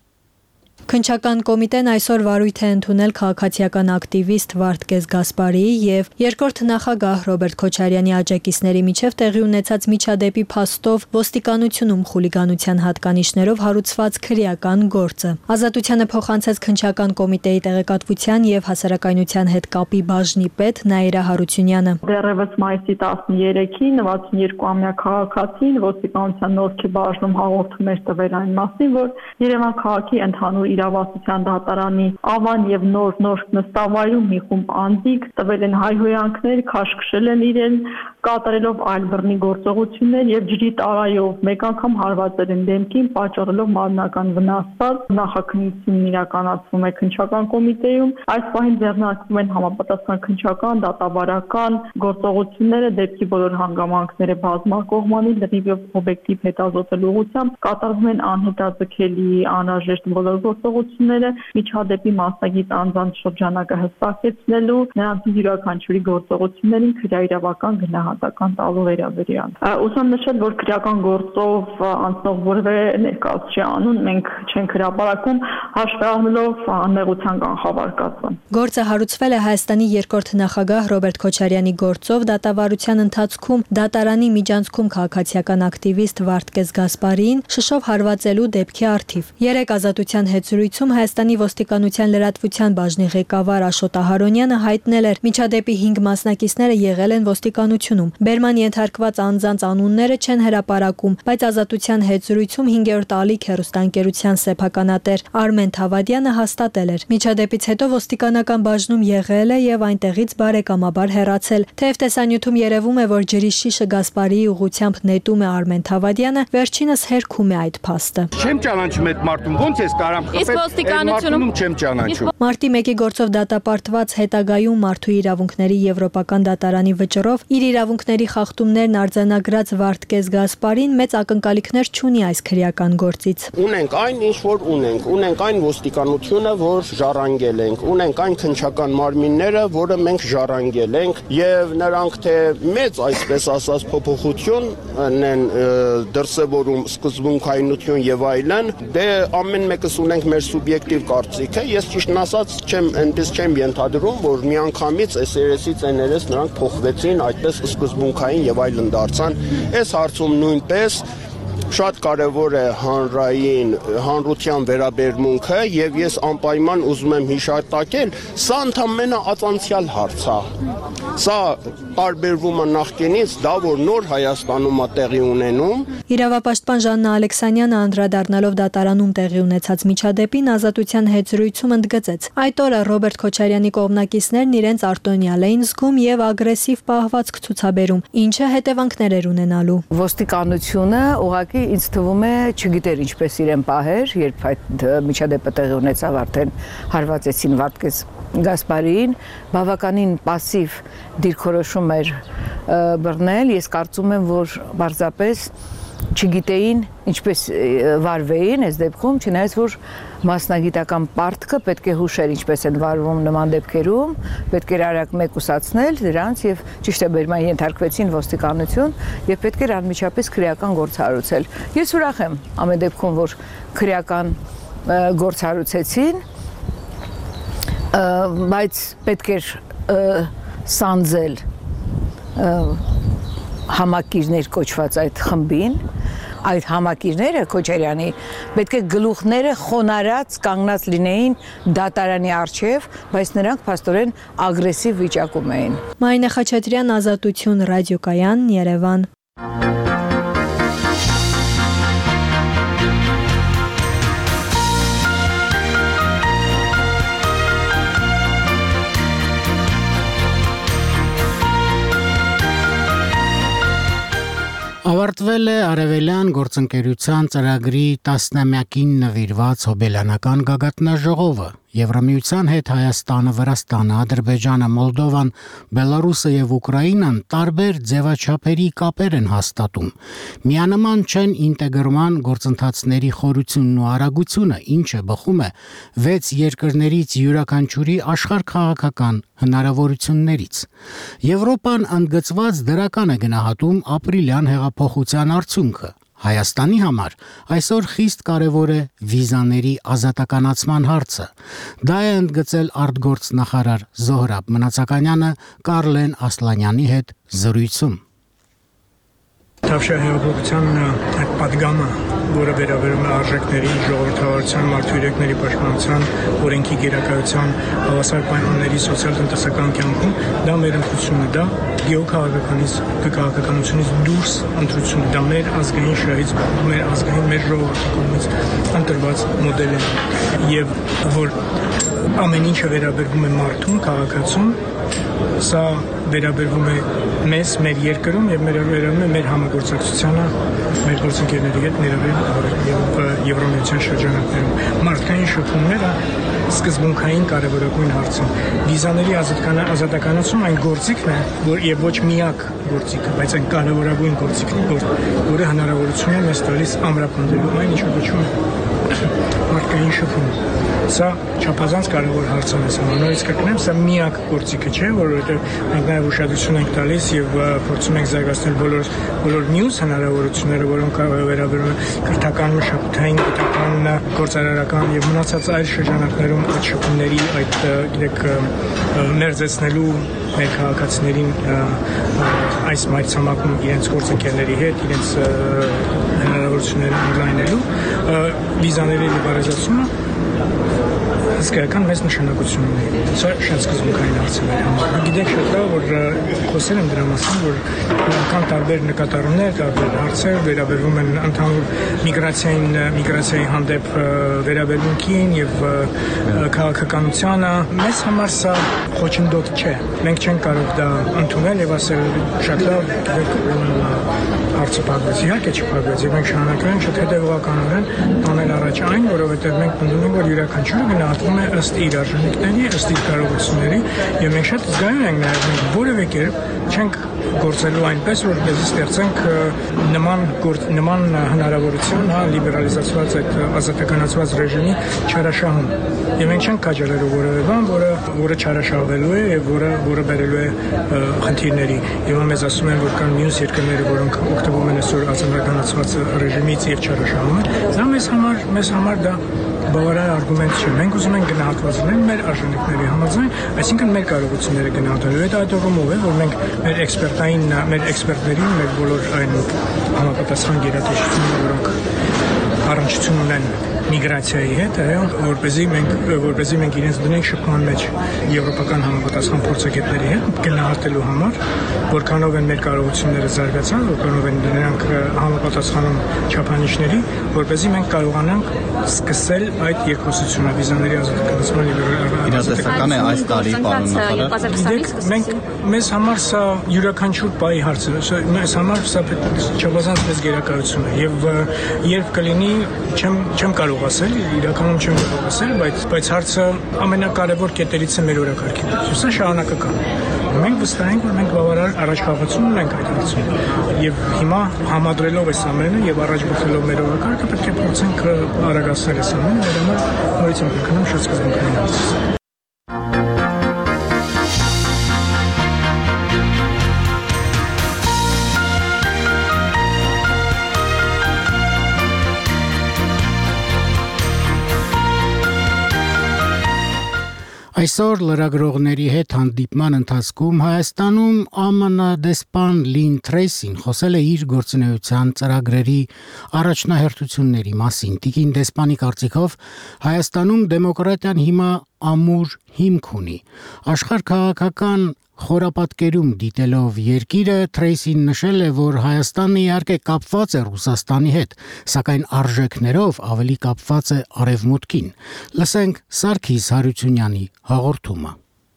Քննչական կոմիտեն այսօր վարույթ է ընդունել քաղաքացիական ակտիվիստ Վարդգես Գասպարիի եւ երկրորդ նախագահ Ռոբերտ Քոչարյանի աջակիցների միջև տեղի ունեցած միջադեպի փաստով ոստիկանությունում խուլիգանության հատկանիշներով հարուցված քրեական գործը։ Ազատությանը փոխանցեց քննչական կոմիտեի տեղեկատվության եւ հասարակայնության հետ կապի բաժնի պետ Նաիրա Հարությունյանը։ Դեռևս մայիսի տասներեքին նվաթսունյոթ-ամյա քաղաքացին ոստիկանության նորքի բաժնում հաղորդում էր տվել այն մասին, որ Երևան քաղաքի ընդհանուր իրավասության դատարանի ավան եւ նոր նոր նստավայրում մի խումբ անձիկ տվել են հայհոյանքներ, քաշքշել են իրեն, կատարելով այլ բռնի գործողություններ եւ ջրի տարայով մեկ անգամ հարվածել են դեմքին, պատճառելով մարմնական վնասված։ Նախաքննությունն իրականացվում է քննչական կոմիտեում։ Այս պահին ձեռնարկվում են համապատասխան քննչական, դատավարական գործողությունները դեպքի բոլոր հանգամանքները բազմակողմանի լրիվ եւ օբյեկտիվ հետազոտելու ուղղությամբ կատարվում են անհետաձգելի, անհրաժեշտ բոլոր գործողությունները միջադեպի մասնագետ անձանց շրջանակը հստակեցնելու, նրանց յուրաքանչյուրի գործողություններին քրեական գնահատական տալու վերաբերյալ։ Ուսում նշել, որ քրեական գործով անցնող որևէ ներկայացուցիչ անուն մենք չենք հրապարակում, հաշվի առնելով անմեղության կանխավարկածը։ Գործը հարուցվել է Հայաստանի երկրորդ նախագահ Ռոբերտ Քոչարյանի գործով դատավարության ընթացքում դատարանի միջանցքում քաղաքացիական ակտիվիստ Վարդգես Գասպարիին շշով հարվածելու դեպքի առթիվ։ Երեք ազատության հետ զրույցում Հայաստանի ոստիկանության լրատվության բաժնի ղեկավար Աշոտ Ահարոնյանը հայտնել էր, միջադեպի հինգ մասնակիցները եղել են ոստիկանությունում։ ստանում։ Բերման ենթարկված անձանց անունները չեն հրապարակում, բայց Ազատության հետ զրույցում հինգերորդ ալիք հեռուստաընկերության սեփականատեր Արմեն Թավադյանը հաստատել էր։ Միջադեպից հետո ոստիկանական բաժնում եղել է եւ այնտեղից բարեկամաբար հեռացել։ Թեև տեսանյութում երևում է, որ ջրի շիշը Գասպարիի ուղղությամբ նետում է Արմեն Թավադյանը, վերջինս հերքում է այդ փաստը։ Չեմ ճանաչում այդ մարդուն, ոնց ես կարամ խփել։ Ոստիկանությունում չեմ ճանաչում։ Մարտի մեկի գործով դատապարտված հետագայում մարդու իրավունքների եվրոպական դատարանի վճռով իր իրավունքների խախտումներն արձանագրած Վարդգես Գասպարին մեծ ակնկալիքներ չունի այս քրեական գործից։ Ունենք այն, ինչ որ ունենք, ունենք այն ոստիկանությունը, որ ժառանգել ենք, ունենք այն քննչական մարմինները, որը մենք ժառանգել ենք, եւ նրանք թե մեծ, այսպես ասած, փոփոխություն են դրսևորում, սկզբունքայնություն եւ այլն, դե ամեն մեկս ունենք մեր սուբյեկտիվ կարծիքը, ես ճիշտն ասած չեմ այնպես չեմ ենթադրում, որ միանգամից այս երեսից էներես նրանք փոխվեցին, այդպես սկզբունքային եւ այլն դարձան։ Այս հարցում նույնպես շատ կարևոր է հանրային հանրության վերաբերմունքը եւ ես անպայման ուզում եմ հիշատակել, սա ընդամենը ածանցյալ հարց է։ Սա տարբերվում է նախկինից, դա որ նոր Հայաստանում է տեղի ունենում։ Իրավապաշտպան Ժաննա Ալեքսանյանը անդրադառնալով դատարանում տեղի ունեցած միջադեպին Ազատության հետ զրույցում ընդգծեց. Այդ օրը Ռոբերտ Քոչարյանի կողմնակիցներն իրենց արտոնյալ էին զգում եւ ագրեսիվ պահվածք ցուցաբերում, ինչը հետևանքներ էր ունենալու։ Ոստիկանությունը ուղղակի ինձ թվում է չգիտեր ինչպես իրեն պահեր, երբ այդ միջադեպը տեղի ունեցավ, արդեն հարվածեցին Վարդգես Գասպարիին, բավականին пассив դիրքորոշում էր բռնել, ես կարծում եմ, որ պարզապես չգիտեին ինչպես վարվեին այս դեպքում, չնայած որ մասնագիտական պարտքը պետք է հուշեր ինչպես են վարվում նման դեպքերում, պետք էր արագ մեկուսացնել դրանց եւ ճիշտ է բերման ենթարկվեցին ոստիկանություն եւ պետք էր անմիջապես քրեական գործառույցել։ Ես ուրախ եմ ամեն դեպքում, որ քրեական գործառույցեցին, բայց պետք էր սանձել համակիրներ կոչված այդ խմբին, այդ համակիրները Քոչարյանի պետք է գլուխները խոնարհած կանգնած լինեին դատարանի առջև, բայց նրանք փաստորեն ագրեսիվ վիճակում էին։ Մարինե Խաչատրյան, Ազատություն, Ռադիոկայան, Երևան։ Ավարտվել է Արևելյան գործընկերության ծրագրի տասնամյակին նվիրված հոբելյանական գագաթնաժողովը։ Եվրամիության հետ Հայաստանը, Վրաստանը, Ադրբեջանը, Մոլդովան, Բելարուսը եւ Ուկրաինան տարբեր ձևաչափերի կապեր են հաստատում։ Միանման չեն ինտեգրման գործընթացների խորությունն ու արագությունը, ինչը բխում է վեց երկրներից յուրաքանչյուրի աշխարհքաղաքական հնարավորություններից։ Եվրոպան ընդգծված դրական է գնահատում ապրիլյան հեղափոխության արդյունքը։ Հայաստանի համար այսօր խիստ կարևոր է վիզաների ազատականացման հարցը։ Դա է ընդգծել արտգործնախարար Զոհրաբ Մնացականյանը Կարլեն Ասլանյանի հետ զրույցում։ Թավշյա հեղափոխության այդ պատգամը, որը վերաբերում է արժեքների, ժողովրդավարության, մարդու իրավունքների պաշտպանության, օրենքի գերակայության, հավասար պայմանների սոցիալ-տնտեսական կյանքում, դա մեր ընտրությունն է, դա գեոքաղաքականությունից դուրս ընտրությունն է, դա մեր ազգային շահից, մեր ազգային, մեր ժողովրդի կողմից ընտրված մոդել է, եւ որ ամեն ինչը վերաբերվում է մարդուն, քաղաքացուն, սա վերաբերվում է մեզ, մեր երկրում եւ մեր վերաբերվում է մեր համագործակցությանը, մեր գործընկերների հետ եւ Եվրամիության շրջանակներում։ Մարդկային շփումները սկզբունքային կարևորագույն հարց են։ Վիզաների ազատականացումը այն գործիքն է, որ եւ ոչ միակ գործիքը, բայց այն կարևորագույն գործիքն է, որը հնարավորություն է մեզ տալիս ամրապնդելու այն, ինչը կոչվում է մարդկային շփում։ Սա չափազանց կարևոր հարց է մեզ համար։ Նորից կրկնեմ, սա միակ գործիքը չէ, որովհետև մենք նաև ուշադրություն ենք տալիս եւ փորձում ենք զարգացնել բոլոր բոլոր մյուս հնարավորությունները, որոնք վերաբերում են կրթական, մշակութային, գիտական, գործարարական եւ մնացած այլ շրջանակներում այդ շփումների, այդ գիտեք ներծեցնելու մեր քաղաքացիներին այս մայրցամաքում իրենց գործընկերների հետ, իրենց հնարավորությունները ընդլայնելու վիզաների լիբերալիզացումը հսկայական մեծ նշանակություն ունի։ Սա շատ սկզբունքային հարց է մեր համար։ Գիտենք շատ լավ, որ խոսել եմ դրա մասին, որ կան տարբեր նկատառումներ, տարբեր հարցեր վերաբերվում են ընդհանուր միգրացիային, միգրացիայի հանդեպ վերաբերմունքին եւ քաղաքականությանը։ Մեզ համար սա խոչընդոտ չէ։ Մենք չենք կարող դա ընդունել եւ ասել շատ լավ, հարցը փակվեց, իհարկե չփակվեց, եւ մենք շարունակել ենք շատ հետեւողականորեն տանել առաջ այն, որովհետեւ մենք պնդում ենք, որ յուրաքանչյուրը գնահատվում է ըստ իր արժանինքների, ըստ իր կարողությունների, եւ մենք շատ զգայուն ենք նաեւ մենք որևէ կերպ չենք գործելու այնպես, որպեսզի ստեղծենք նման նման հնարավորություն, հա, լիբերալիզացված այդ ազատականացված ռեժիմի չարաշահում։ Եվ մենք չենք քաջալերու որևէ բան, որը որը չարաշահվելու է եւ որը որը բերելու է խնդիրների։ Եվ մեզ ասում են, որ կան մյուս երկրները, որոնք օգտվում են այսօր ազատականացված ռեժիմից եւ չարաշահում են։ Դա մեզ համար մեզ համար դա բավարար արգումենտ չէ։ Մենք ուզում ենք գնահատված լինել մեր արժանինքների համաձայն, այսինքն մեր կարողությունները գնահատելու։ Այդ այդողումով է, որ մենք մեր էքսպերտային, մեր էքսպերտներին, մեր բոլոր այն համապատասխան գերատեսչությունները, որոնք առնչություն ունեն միգրացիայի հետ, այո, որպեսզի մենք որպեսզի մենք իրենց դնենք շփման մեջ եվրոպական համապատասխան փորձագետների հետ գնահատելու համար, որքանով են մեր կարողությունները զարգացան, որքանով են նրանք համապատասխանում չափանիշների, որպեսզի մենք կարողանանք սկսել այդ երկխոսությունը վիզաների ազատագրման իրատեսական է այս տարի, պարոն նախարար։ Մենք մեզ համար սա յուրաքանչյուր պահի հարց է, մեզ համար սա չափազանց մեծ գերակայություն է եւ երբ կլինի չեմ չեմ կարող ասել, իրականում չեմ կարող ասել, բայց բայց հարցը ամենակարևոր կետերից է մեր օրակարգի մեջ։ Սա շարունակական է։ Մենք վստահ ենք, որ մենք բավարար առաջխաղացում ունենք այդ հարցում։ Եվ հիմա համադրելով այս ամենը եւ առաջ գծելով մեր օրակարգը պետք է փորձենք արագացնել այս ամենը, դրա համար նորից եմ կրկնում շատ սկզբունքային հարց։ Այսօր լրագրողների հետ հանդիպման ընթացքում Հայաստանում ԱՄՆ դեսպան Լին Թրեյսին խոսել է իր գործունեության ծրագրերի առաջնահերթությունների մասին։ Տիկին դեսպանի կարծիքով Հայաստանում դեմոկրատիան հիմա ամուր հիմք ունի։ Աշխարհքաղաքական խորապատկերում դիտելով երկիրը Թրեյսին նշել է, որ Հայաստանը իհարկե կապված է Ռուսաստանի հետ, սակայն արժեքներով ավելի կապված է Արևմուտքին։ Լսենք Սարգիս Հարությունյանի հաղորդումը։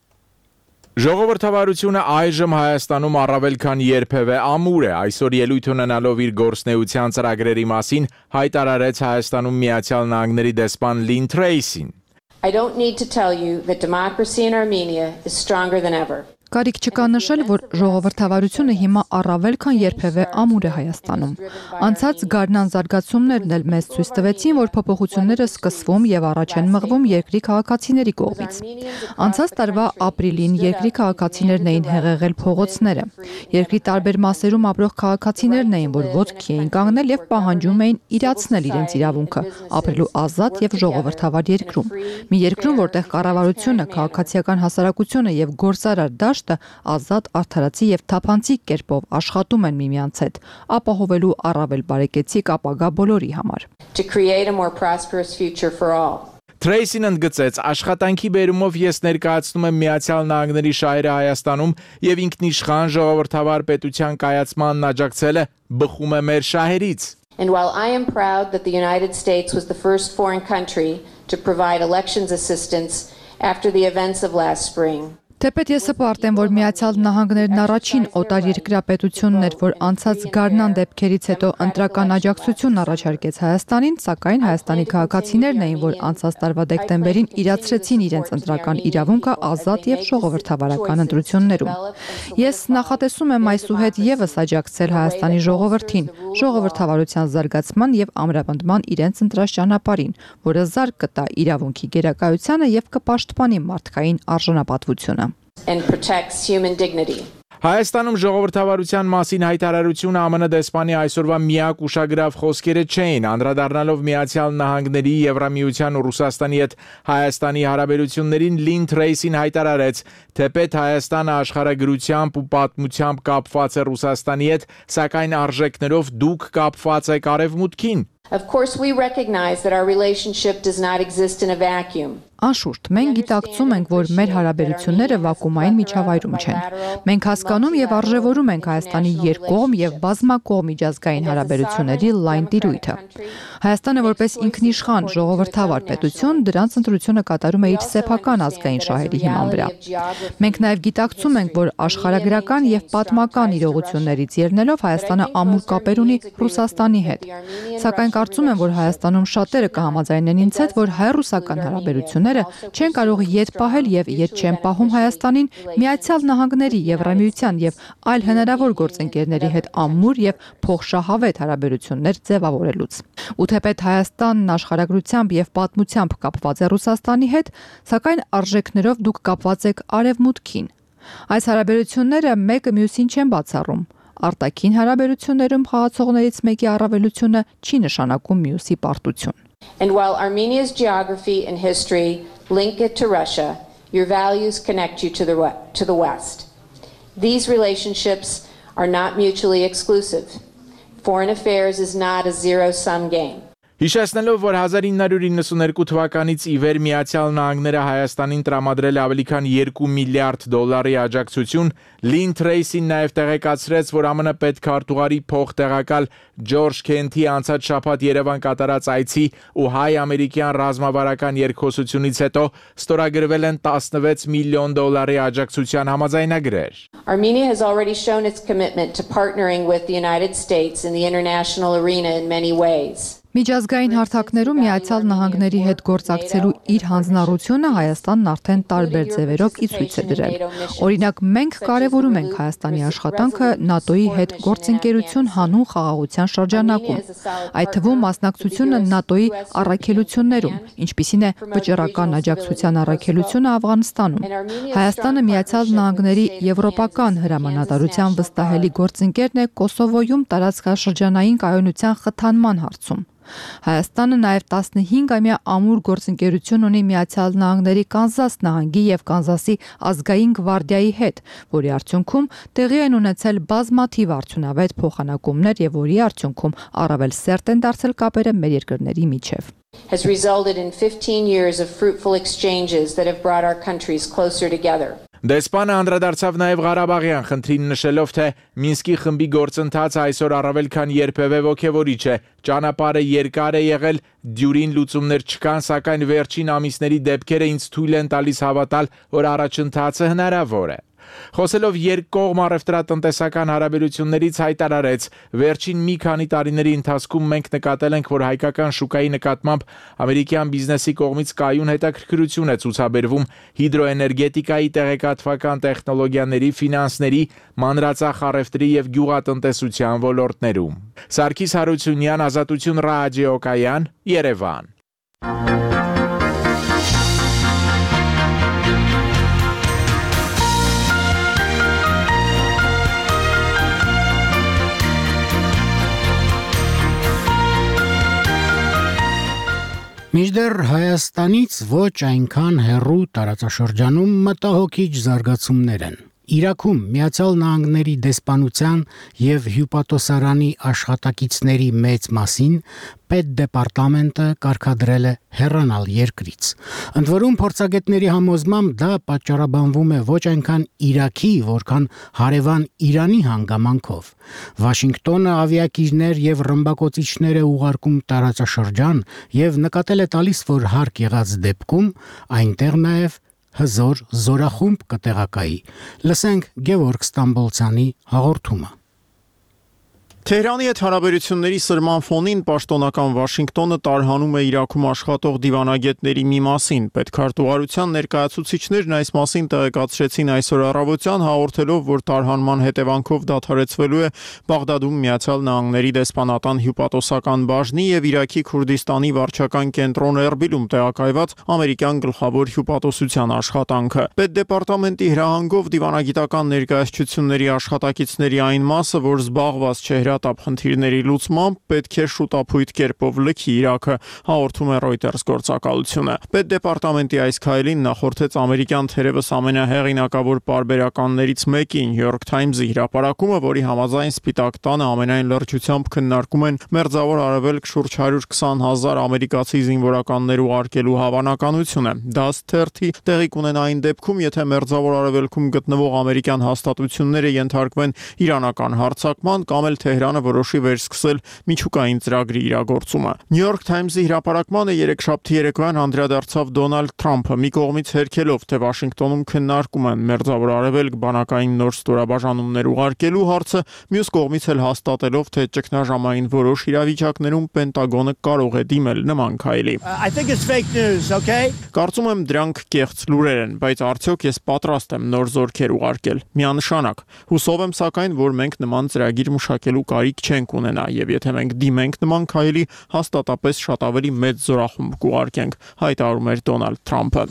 Ժողովրդավարությունը այժմ Հայաստանում առավել քան երբևէ ամուր է։ Այսօր ելույթ ունենալով իր գործնեության ծրագրերի մասին հայտարարեց Հայաստանում Միացյալ Նահանգների դեսպան Լին Թրեյսին. I don't need to tell you that democracy in Armenia is stronger than ever. Կարիք չկա նշել, որ ժողովրդավարությունը հիմա առավել քան երբևէ ամուր է Հայաստանում։ Անցած գարնան զարգացումներն էլ մեզ ցույց տվեցին, որ փոփոխությունները սկսվում եւ առաջ են մղվում երկրի քաղաքացիների կողմից։ Անցած տարվա ապրիլին երկրի քաղաքացիներն էին հեղեղել փողոցները։ Երկրի տարբեր մասերում ապրող քաղաքացիներն էին, որ ոտքի էին կանգնել եւ պահանջում էին իրացնել իրենց իրավունքը ապրելու ազատ եւ ժողովրդավար երկրում։ Մի երկրում, որտեղ կառավարությունը, քաղաքացիական հասարակությունը եւ գործարար դաշտ ազատ, արդարացի եւ թափանցիկ կերպով աշխատում են միմյանց հետ, ապահովելու առավել բարեկեցիկ ապագա բոլորի համար։ To create a more prosperous future for all. Թրեյսին ընդգծեց, աշխատանքի բերումով ես ներկայացնում եմ Միացյալ Նահանգների շահերը Հայաստանում եւ ինքնիշխան ժողովրդավար պետության կայացմանն աջակցելը բխում է մեր շահերից։ And while I am proud that the United States was the first foreign country to provide elections assistance after the events of last spring, Թեպետ ես հպարտ եմ, որ Միացյալ Նահանգներն առաջին օտարերկրյա պետությունն էր, որ անցած գարնան դեպքերից հետո ընտրական աջակցություն առաջարկեց Հայաստանին, սակայն Հայաստանի քաղաքացիներն էին, որ անցած տարվա դեկտեմբերին իրացրեցին իրենց ընտրական իրավունքը ազատ եւ ժողովրդավարական ընտրություններում։ Ես նախատեսում եմ այսուհետ եւս աջակցել Հայաստանի ժողովրդին, ժողովրդավարության զարգացման եւ ամրապնդման իրենց ընտրած ճանապարհին, որը զարգ կտա իրավունքի գերակայությանը եւ կպաշտպանի մարդկային արժանապատվությունը։ And protects human dignity. Հայաստանում ժողովրդավարության մասին հայտարարությունը ԱՄՆ դեսպանի այսօրվա միակ ուշագրավ խոսքերը չէին, անդրադառնալով Միացյալ Նահանգների, Եվրամիության ու Ռուսաստանի հետ Հայաստանի հարաբերություններին Լին Թրեյսին հայտարարեց, թեպետ Հայաստանը աշխարհագրությամբ ու պատմությամբ կապված է Ռուսաստանի հետ, սակայն արժեքներով դուք կապված եք Արևմուտքին։ Of course, we recognize that our relationship does not exist in a vacuum. Անշուշտ, մենք գիտակցում ենք, որ մեր հարաբերությունները վակուումային միջավայրում չեն։ Մենք հասկանում եւ արժեվորում ենք Հայաստանի երկկողմ եւ բազմակողմ միջազգային հարաբերությունների լայն տիրույթը։ Հայաստանը որպես ինքնիշխան ժողովրդավար պետություն դրանց ընտրությունը կատարում է իր սեփական ազգային շահերի հիման վրա։ Մենք նաեւ գիտակցում ենք, որ աշխարհագրական եւ պատմական իրողություններից ելնելով Հայաստանը ամուր կապեր ունի Ռուսաստանի հետ։ Սակայն կարծում եմ, որ Հայաստանում շատերը կհամաձայնեն ինձ հետ, որ հայ-ռուսական հարաբերությունները չեն կարող ետ պահել եւ ետ չեն պահում Հայաստանին Միացյալ Նահանգների, Եվրամիության եւ այլ հնարավոր գործընկերների հետ ամուր եւ փոխշահավետ հարաբերություններ ձևավորելուց։ Ու թեպետ Հայաստանն աշխարհագրությամբ եւ պատմությամբ կապված է Ռուսաստանի հետ, սակայն արժեքներով դուք կապված եք Արևմուտքին։ Այս հարաբերությունները մեկը մյուսին չեն բացառում։ Արտաքին հարաբերություններում խաղացողներից մեկի առավելությունը չի նշանակում մյուսի պարտություն։ And while Armenia's geography and history link it to Russia, your values connect you to the to the West. These relationships are not mutually exclusive. Foreign affairs is not a zero-sum game. Հիշեցնելով, որ հազար ինը հարյուր իննսունհերկու թվականից ի վեր Միացյալ Նահանգները Հայաստանին տրամադրել ավելի քան երկու միլիարդ դոլարի աջակցություն, Լին Թրեյսին նաև տեղեկացրեց, որ ԱՄՆ պետքարտուղարի փոխտեղակալ Ջորջ Քենթի անցած շաբաթ Երևան կատարած այցի ու հայ-ամերիկյան ռազմավարական երկխոսությունից հետո ստորագրվել են տասնվեց միլիոն դոլարի աջակցության համաձայնագրեր։ Armenia has already shown its commitment to partnering with the United States in the international arena in many ways. Միջազգային հարթակներում Միացյալ Նահանգների հետ գործակցելու իր հանձնառությունը Հայաստանն արդեն տարբեր ձևերով ի ցույց է դրել։ Օրինակ, մենք կարևորում ենք Հայաստանի աշխատանքը ՆԱՏՕ-ի հետ գործընկերություն հանուն խաղաղության շրջանակում, այդ թվում մասնակցությունը ՆԱՏՕ-ի առաքելություններում, ինչպիսին է վճռական աջակցության առաքելությունը Աֆղանստանում։ Հայաստանը Միացյալ Նահանգների եվրոպական հրամանատարության վստահելի գործընկերն է Կոսովոյում տարածքաշրջանային կայունության խթանման հարցում։ Հայաստանը նաև տասնհինգամյա ամուր գործընկերություն ունի Միացյալ Նահանգների Կանզաս նահանգի եւ Կանզասի ազգային գվարդիայի հետ, որի արդյունքում տեղի են ունեցել բազմաթիվ արդյունավետ փոխանակումներ եւ որի արդյունքում առավել սերտ են դարձել կապերը մեր երկրների միջև։ Has resulted in fifteen years of fruitful exchanges that have brought our countries closer together. Դեսպանը անդրադարձավ նաև Ղարաբաղյան խնդրին նշելով, թե Մինսկի խմբի գործընթացը այսօր առավել քան երբևէ ոգևորիչ է։ Ճանապարհը երկար է եղել, դյուրին լուծումներ չկան, սակայն վերջին ամիսների դեպքերը ինձ թույլ են տալիս հավատալ, որ առաջընթացը հնարավոր է։ Խոսելով երկկողմ առևտրատնտեսական հարաբերություններից հայտարարեց, վերջին մի քանի տարիների ընթացքում մենք նկատել ենք, որ հայկական շուկայի նկատմամբ ամերիկյան բիզնեսի կողմից կայուն հետաքրքրություն է ցուցաբերվում հիդրոէներգետիկայի, տեղեկատվական տեխնոլոգիաների, ֆինանսների, մանրածախ առևտրի եւ գյուղատնտեսության ոլորտներում։ Սարգիս Հարությունյան, Ազատություն ռադիոկայան, Երևան։ Մինչդեռ Հայաստանից ոչ այնքան հեռու տարածաշրջանում մտահոգիչ զարգացումներ են։ Իրաքում Միացյալ Նահանգների դեսպանության եւ հյուպատոսարանի աշխատակիցների մեծ մասին պետդեպարտամենտը կարգադրել է հեռանալ երկրից։ Ընդ որում փորձագետների համոզմամբ դա պատճառաբանվում է ոչ այնքան Իրաքի, որքան հարևան Իրանի հանգամանքով։ Վաշինգտոնը ավիակիրներ եւ ռմբակոծիչներ է ուղարկում տարածաշրջան եւ նկատել է տալիս, որ հարկ եղած դեպքում այնտեղ նաեւ հզոր զորախումբ կտեղակայի։ Լսենք Գևորգ Ստամբոլցյանի հաղորդումը։ Թեհրանի հետ հարաբերությունների սրման ֆոնին պաշտոնական Վաշինգտոնը տարհանում է Իրաքում աշխատող դիվանագետների մի մասին։ Պետքարտուղարության ներկայացուցիչներն այս մասին տեղեկացրեցին այսօր առավոտյան, հաղորդելով, որ տարհանման հետևանքով դադարեցվելու է Բաղդադում Միացյալ Նահանգների դեսպանատան հյուպատոսական բաժնի եւ Իրաքի Քուրդիստանի վարչական կենտրոն Էրբիլում տեղակայված ամերիկյան գլխավոր հյուպատոսության աշխատանքը։ Պետդեպարտամենտի հրահանգով դիվանագիտական ներկայացությունների աշխատակիցների այն մասը, որ զբաղված չէ հաստատապ խնդիրների լուծմամբ պետք է շուտապույտ կերպով լքի Իրաքը, հաղորդում է Reuters գործակալությունը։ Պետդեպարտամենտի այս քայլին նախորդեց ամերիկյան թերևս ամենահեղինակավոր պարբերականներից մեկի New York Times-ի հրապարակումը, որի համաձայն Սպիտակ տանը ամենայն լրջությամբ քննարկում են Մերձավոր Արևելք շուրջ հարյուր քսան հազար ամերիկացի զինվորականներ ուղարկելու հավանականությունը։ Դա թերթի տեղի կունենա այն դեպքում, եթե Մերձավոր Արևելքում գտնվող ամերիկյան հաստատությունները ենթարկվեն իրանական հարձակման կամ էլ Թեհրանը որոշի վերսկսել միջուկային ծրագրի իրագործումը։ New York Times-ի հրապարակմանը երեքշաբթի երեկոյան անդրադարձավ Դոնալդ Թրամփը, մի կողմից հերքելով, թե Վաշինգտոնում քննարկում են Մերձավոր Արևելք բանակային նոր ստորաբաժանումներ ուղարկելու հարցը, մյուս կողմից էլ հաստատելով, թե ճգնաժամային որոշ իրավիճակներում Պենտագոնը կարող է դիմել նման քայլի։ I think it's fake news, okay? Կարծում եմ դրանք կեղծ լուրեր են, բայց արդյոք ես պատրաստ եմ նոր զորքեր ուղարկել։ Միանշանակ։ Հուսով եմ սակայն, որ մենք նման ծրագիր մշակելու կարիք չենք ունենա, եւ եթե մենք դիմենք նման քայլի, հաստատապես շատ ավելի մեծ զորախումբ կուղարկենք, հայտարարում էր Դոնալդ Թրամփը։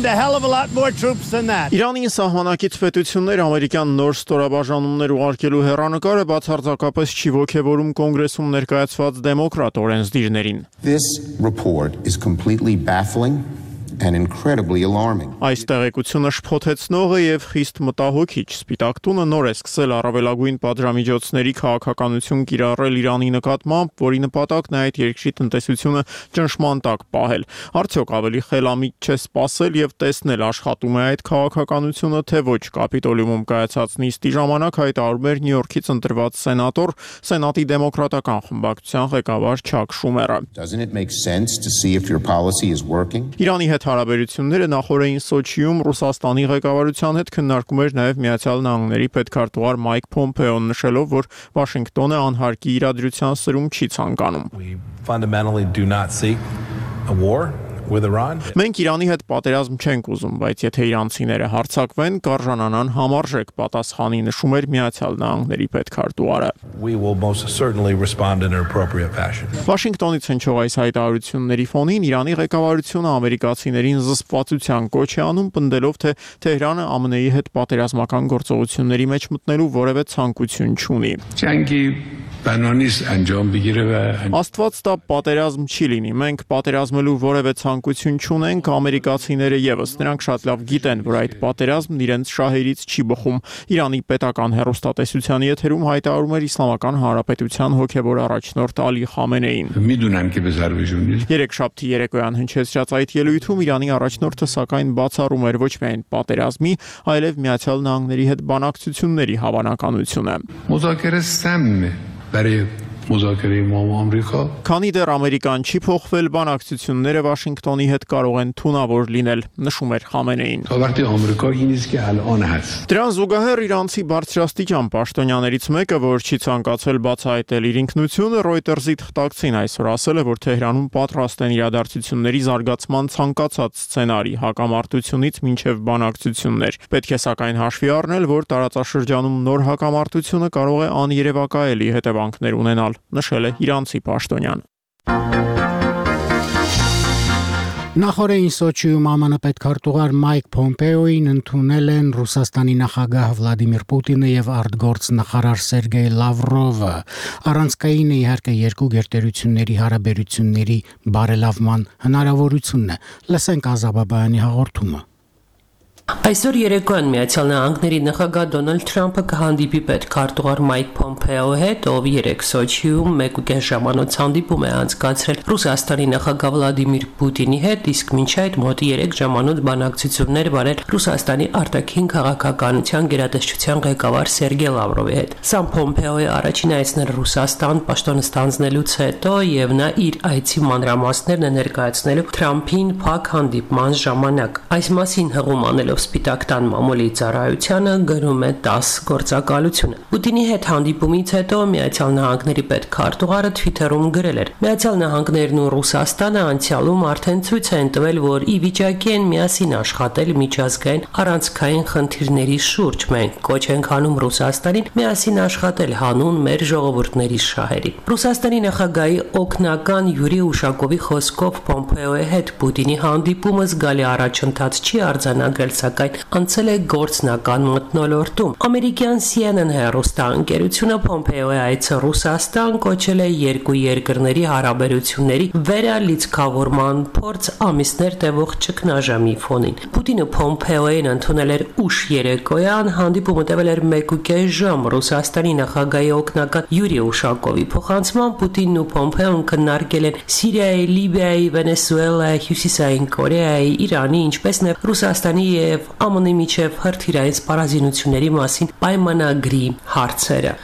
Իրանի սահմանակից պետություններ ամերիկյան նոր ստորաբաժանումներ ուղարկելու հեռանկարը բացարձակապես չի ոգևորում կոնգրեսում ներկայացված դեմոկրատ օրենսդիրներին։ This report is completely baffling and incredibly alarming. Այս տեղեկությունը շփոթեցնող է եւ խիստ մտահոգիչ։ Սպիտակ տունը նոր է սկսել առավելագույն պատժամիջոցների քաղաքականություն կիրառել Իրանի նկատմամբ, որի նպատակն է այդ երկրի տնտեսությունը ճնշման տակ պահել։ Արդյոք ավելի խելամիտ չէ սպասել եւ տեսնել աշխատում է այդ քաղաքականությունը, թե ոչ։ Կապիտոլիումում կայացած նիստի ժամանակ հայտարարում էր Նյու Յորքից ընտրված սենատոր, Սենատի դեմոկրատական խմբակցության ղեկավար Չակ Շումերը։ Doesn't it make sense to see if your policy is working? Իրանի հետ հարաբերությունները նախորդին Սոչիում Ռուսաստանի ղեկավարության հետ քննարկում էր նաև Միացյալ Նահանգների պետքարտուղար Մայք Փոմպեոն, նշելով, որ Վաշինգտոնը անհարկի իրադրության սրում չի ցանկանում։ We fundamentally do not seek a war with Iran. Մենք Իրանի հետ պատերազմ չենք ուզում, բայց եթե իրանցիները հարձակվեն, կարժանանան համարժեք պատասխանի, նշում էր Միացյալ Նահանգների պետքարտուղարը։ We will most certainly respond in an appropriate fashion. Վաշինգտոնից հնչող այս հայտարարությունների ֆոնին Իրանի ղեկավարությունը ամերիկացիներին զսպվածության կոչ է անում, պնդելով, թե Թեհրանը ԱՄՆ-ի հետ պատերազմական գործողությունների մեջ մտնելու որևէ ցանկություն չունի։ Ջանգի բանոնից անջամ բիգիրը Աստված տա պատերազմ չի լինի։ Մենք պատերազմելու որևէ ցանկություն չունենք, ամերիկացիները եւս, նրանք շատ լավ գիտեն, որ այդ պատերազմն իրենց շահերից չի բխում։ Իրանի պետական հեռուստատեսության եթերում հայտարարում էր Իսլամական Հանրապետության հոգևոր առաջնորդ Ալի Խամենեին։ Միդունան կի բզարվիժունի։ Երեքշաբթի երեկոյան հնչեցրած այդ ելույթում Իրանի առաջնորդը սակայն բացառում էր ոչ միայն պատերազմի, այլև Միացյալ Նահանգների հետ բանակցությունների հավանականությունը։ Մուզակերը սամն برای مذاکره ما و آمریکا Քանի դեռ Ամերիկան չի փոխվել, բանակցությունները Վաշինգտոնի հետ կարող են թունավոր լինել, նշում էր Խամենեին։ تا وقتی آمریکا این نیست که الان هست Դրան զուգահեռ իրանցի բարձրաստիճան պաշտոնյաներից մեկը, որ չի ցանկացել բացահայտել իր ինքնությունը, Reuters-ի թղթակցին այսօր ասել է, որ Թեհրանում պատրաստ են իրադարձությունների զարգացման ցանկացած սցենարի, հակամարտությունից մինչև բանակցություններ։ Պետք է սակայն հաշվի առնել, որ տարածաշրջանում նոր հակամարտությունը կարող է աներևակայելի հետևանքներ ունենալ, նշել է իրանցի պաշտոնյան։ Նախորդին Սոչիում ԱՄՆ պետքարտուղար Մայք Փոմպեոին ընդունել են Ռուսաստանի նախագահ Վլադիմիր Պուտինը եւ արտգործնախարար Սերգեյ Լավրովը։ Առանցքային է իհարկե երկու գերտերությունների հարաբերությունների բարելավման հնարավորությունն է։ Լսենք Ազաբաբայանի հաղորդումը։ Այսօր երեկոյան Միացյալ Նահանգների նախագահ Դոնալդ Թրամփը կհանդիպի պետքարտուղար Մայք Փոմպեոյի հետ, ով երեկ Սոչիում մեկուկես ժամանոց հանդիպում է անցկացրել Ռուսաստանի նախագահ Վլադիմիր Պուտինի հետ, իսկ մինչ այդ մոտ երեք ժամանոց բանակցություններ վարել Ռուսաստանի արտաքին քաղաքականության գերատեսչության ղեկավար Սերգեյ Լավրովի հետ։ Սամ Փոմպեոյի առաջին այցն էր Ռուսաստան պաշտոն ստանձնելուց հետո, եւ նա իր այցի մանրամասներն է ներկայացնելու Թրամփին փակ հանդիպման ժամանակ։ Այս մասին հղում անելով Սպիտակ տան մամուլի ծառայությանը գրում է տաս գործակալությունը։ Պուտինի հետ հանդիպումից հետո Միացյալ Նահանգների պետքարտուղարը Twitter-ում գրել էր. Միացյալ Նահանգներն ու Ռուսաստանը անցյալում արդեն ցույց են տվել, որ ի վիճակի են միասին աշխատել միջազգային առանցքային խնդիրների շուրջ։ Մենք կոչ ենք անում Ռուսաստանին միասին աշխատել հանուն մեր ժողովուրդների շահերի։ Ռուսաստանի նախագահի օգնական Յուրի Ուշակովի խոսքով Պոմպեոյի հետ Պուտինի հանդիպումը զգալի առաջընթաց չի արձանագրել սակայն անցել է գործնական մթնոլորտում։ Ամերիկյան C N N հեռուստաընկերությունը Պոմպեոյի այցը Ռուսաստան կոչել է երկու երկրների հարաբերությունների վերալիցքավորման փորձ ամիսներ տևող ճգնաժամի ֆոնին։ Պուտինը Պոմպեոյին ընդունել էր ուշ երեկոյան, հանդիպումը տևել էր մեկ ու կես ժամ։ Ռուսաստանի նախագահի օգնական Յուրի Ուշակովի փոխանցմամբ Պուտինն ու Պոմպեոն քննարկել են Սիրիայի, Լիբիայի, Վենեսուելայի, Հյուսիսային Կորեայի, Իրանի, ինչպես նաև Ռուսաստանի եւ Ամն-ի միջև հրթիռային սպառազինությունների մասին պայմանագրի հարցերը։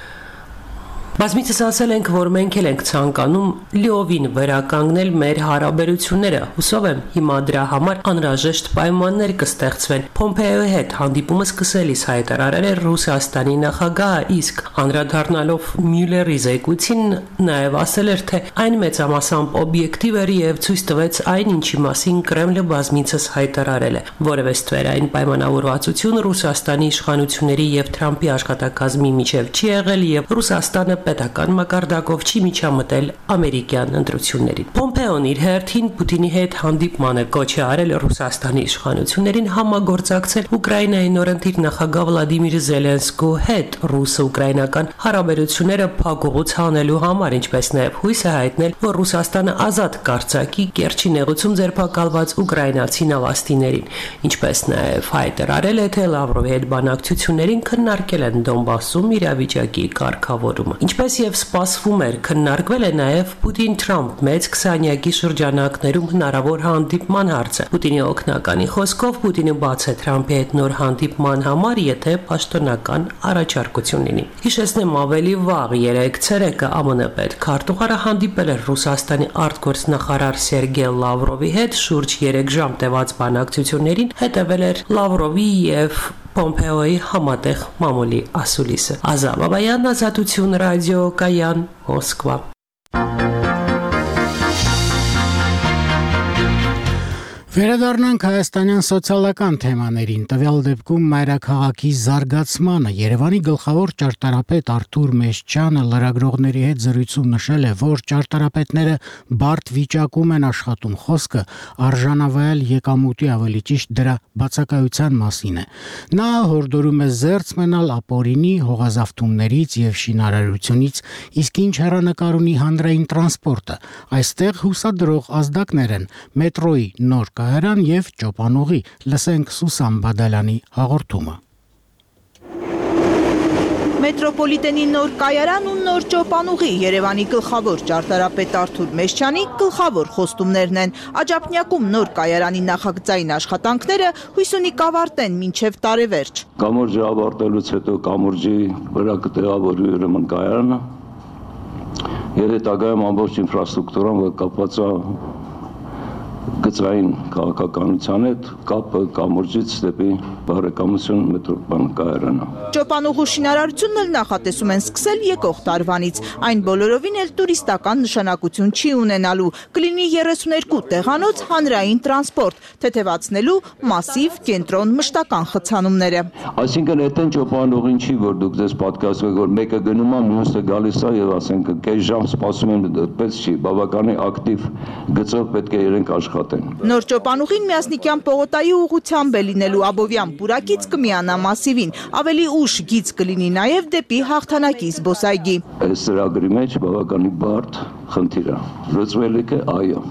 Բազմիցս ասել ենք, որ մենք էլ ենք ցանկանում լիովին վերականգնել մեր հարաբերությունները։ Հուսով եմ, հիմա դրա համար անհրաժեշտ պայմաններ կստեղծվեն։ Պոմպեոյի հետ հանդիպումը սկսելիս հայտարարել էր Ռուսաստանի նախագահը, իսկ անդրադառնալով Մյուլլերի զեկույցին նաև ասել էր, թե այն մեծամասամբ օբյեկտիվ էր եւ ցույց տվեց այն, ինչի մասին Կրեմլը բազմիցս հայտարարել է։ Որևէ ստվերային պայմանավորվածություն Ռուսաստանի իշխանությունների եւ Թրամփի աշխատակազմի միջև չի եղել եւ Ռուսաստանը պետական մակարդակով չի միջամտել ամերիկյան ընտրություններին։ Պոմպեոն իր հերթին Պուտինի հետ հանդիպմանը կոչ է արել Ռուսաստանի իշխանություններին համագործակցել Ուկրաինայի նորընտիր նախագահ Վլադիմիր Զելենսկու հետ ռուս-ուկրաինական հարաբերությունները փակուղուց հանելու համար, ինչպես նաև հույս է հայտնել, որ Ռուսաստանը ազատ կարձակի Կերչի նեղուցում ձերբակալված ուկրաինացի նավաստիներին, ինչպես նաև հայտարարել է, թե Լավրովի հետ բանակցություններին քննարկել են Դոնբասում իրավիճակի կարգավորումը։ Ինչպես եւ սպասվում էր, քննարկվել է նաեւ Պուտին-Թրամփ մեծ քսանյակի շրջանակներում հնարավոր հանդիպման հարցը։ Պուտինի օգնականի խոսքով Պուտինը բաց է Թրամփի հետ նոր հանդիպման համար, եթե պաշտոնական առաջարկություն լինի։ Հիշեցնեմ, ավելի վաղ երեք ցերեկը Ամն պետքարտուղարը հանդիպել էր Ռուսաստանի արտգործնախարար Սերգեյ Լավրովի հետ շուրջ երեք ժամ տևած բանակցություններին, հետևել էր Լավրովի եւ Պոմպեոյի համատեղ մամուլի ասուլիսը։ Ազատ Բաբայան, Ազատություն ռադիո, Կայան, Մոսկվա։ Վերադառնանք հայաստանյան սոցիալական թեմաներին, տվյալ դեպքում մայրաքաղաքի զարգացմանը։ Երևանի գլխավոր ճարտարապետ Արթուր Մեշչյանը լրագրողների հետ զրույցում նշել է, որ ճարտարապետները բարդ վիճակում են աշխատում, խոսքը արժանավայել եկամուտի, ավելի ճիշտ դրա բացակայության մասին է։ Նա հորդորում է զերծ մնալ ապօրինի, հողազավթումներից եւ շինարարությունից, իսկ ինչ հեռանկար ունի հանրային տրանսպորտը։ Այստեղ հուսադրող ազդակներ են մետրոյի նոր կայարան եւ ճոպանուղի։ Լսենք Սուսան Բադալյանի հաղորդումը։ Մետրոպոլիտենի նոր կայարան ու նոր ճոպանուղի Երևանի գլխավոր ճարտարապետ Արթուր Մեշչյանի գլխավոր խոստումներն են։ Աջափնյակում նոր կայարանի նախագծային աշխատանքները հույս ունի կավարտեն մինչև տարեվերջ։ Կամուրջը ավարտելուց հետո կամուրջի վրա կտեղավորվի ուրեմն կայարանը։ Եվ հետագայում ամբողջ ինֆրաստրուկտուրան, որ կապված է գծային քաղաքականության հետ, կապը կամուրջից դեպի բարեկամություն մետրոպոլիտեն կայարանը։ Ճոպանուղու շինարարությունն էլ նախատեսում են սկսել եկող տարվանից։ Այն բոլորովին էլ տուրիստական նշանակություն չի ունենալու։ Կլինի երեսուներկու տեղանոց հանրային տրանսպորտ, թեթևացնելու մասիվ կենտրոն մշտական խցանումները։ Այսինքն այդտեն ճոպանուղին չի, որ դուք ձեզ պատկասեք, որ մեկը գնում է, մյուսը գալիս է եւ ասենք կես ժամ սպասում են, այդպես չի, բավականին ակտիվ գծով պետք է իրենք աշխատեն։ Նոր ճոպանուղին Միասնիկյան պողոտայի ուղղությամբ է լինելու Աբովյան պուրակից կմիանա մասիվին, ավելի ուշ գիծ կլինի նաև դեպի Հաղթանակի զբոսայգի։ Այս ծրագրի մեջ բավականին բարդ խնդիր է։ Լուծվելիք է, այո։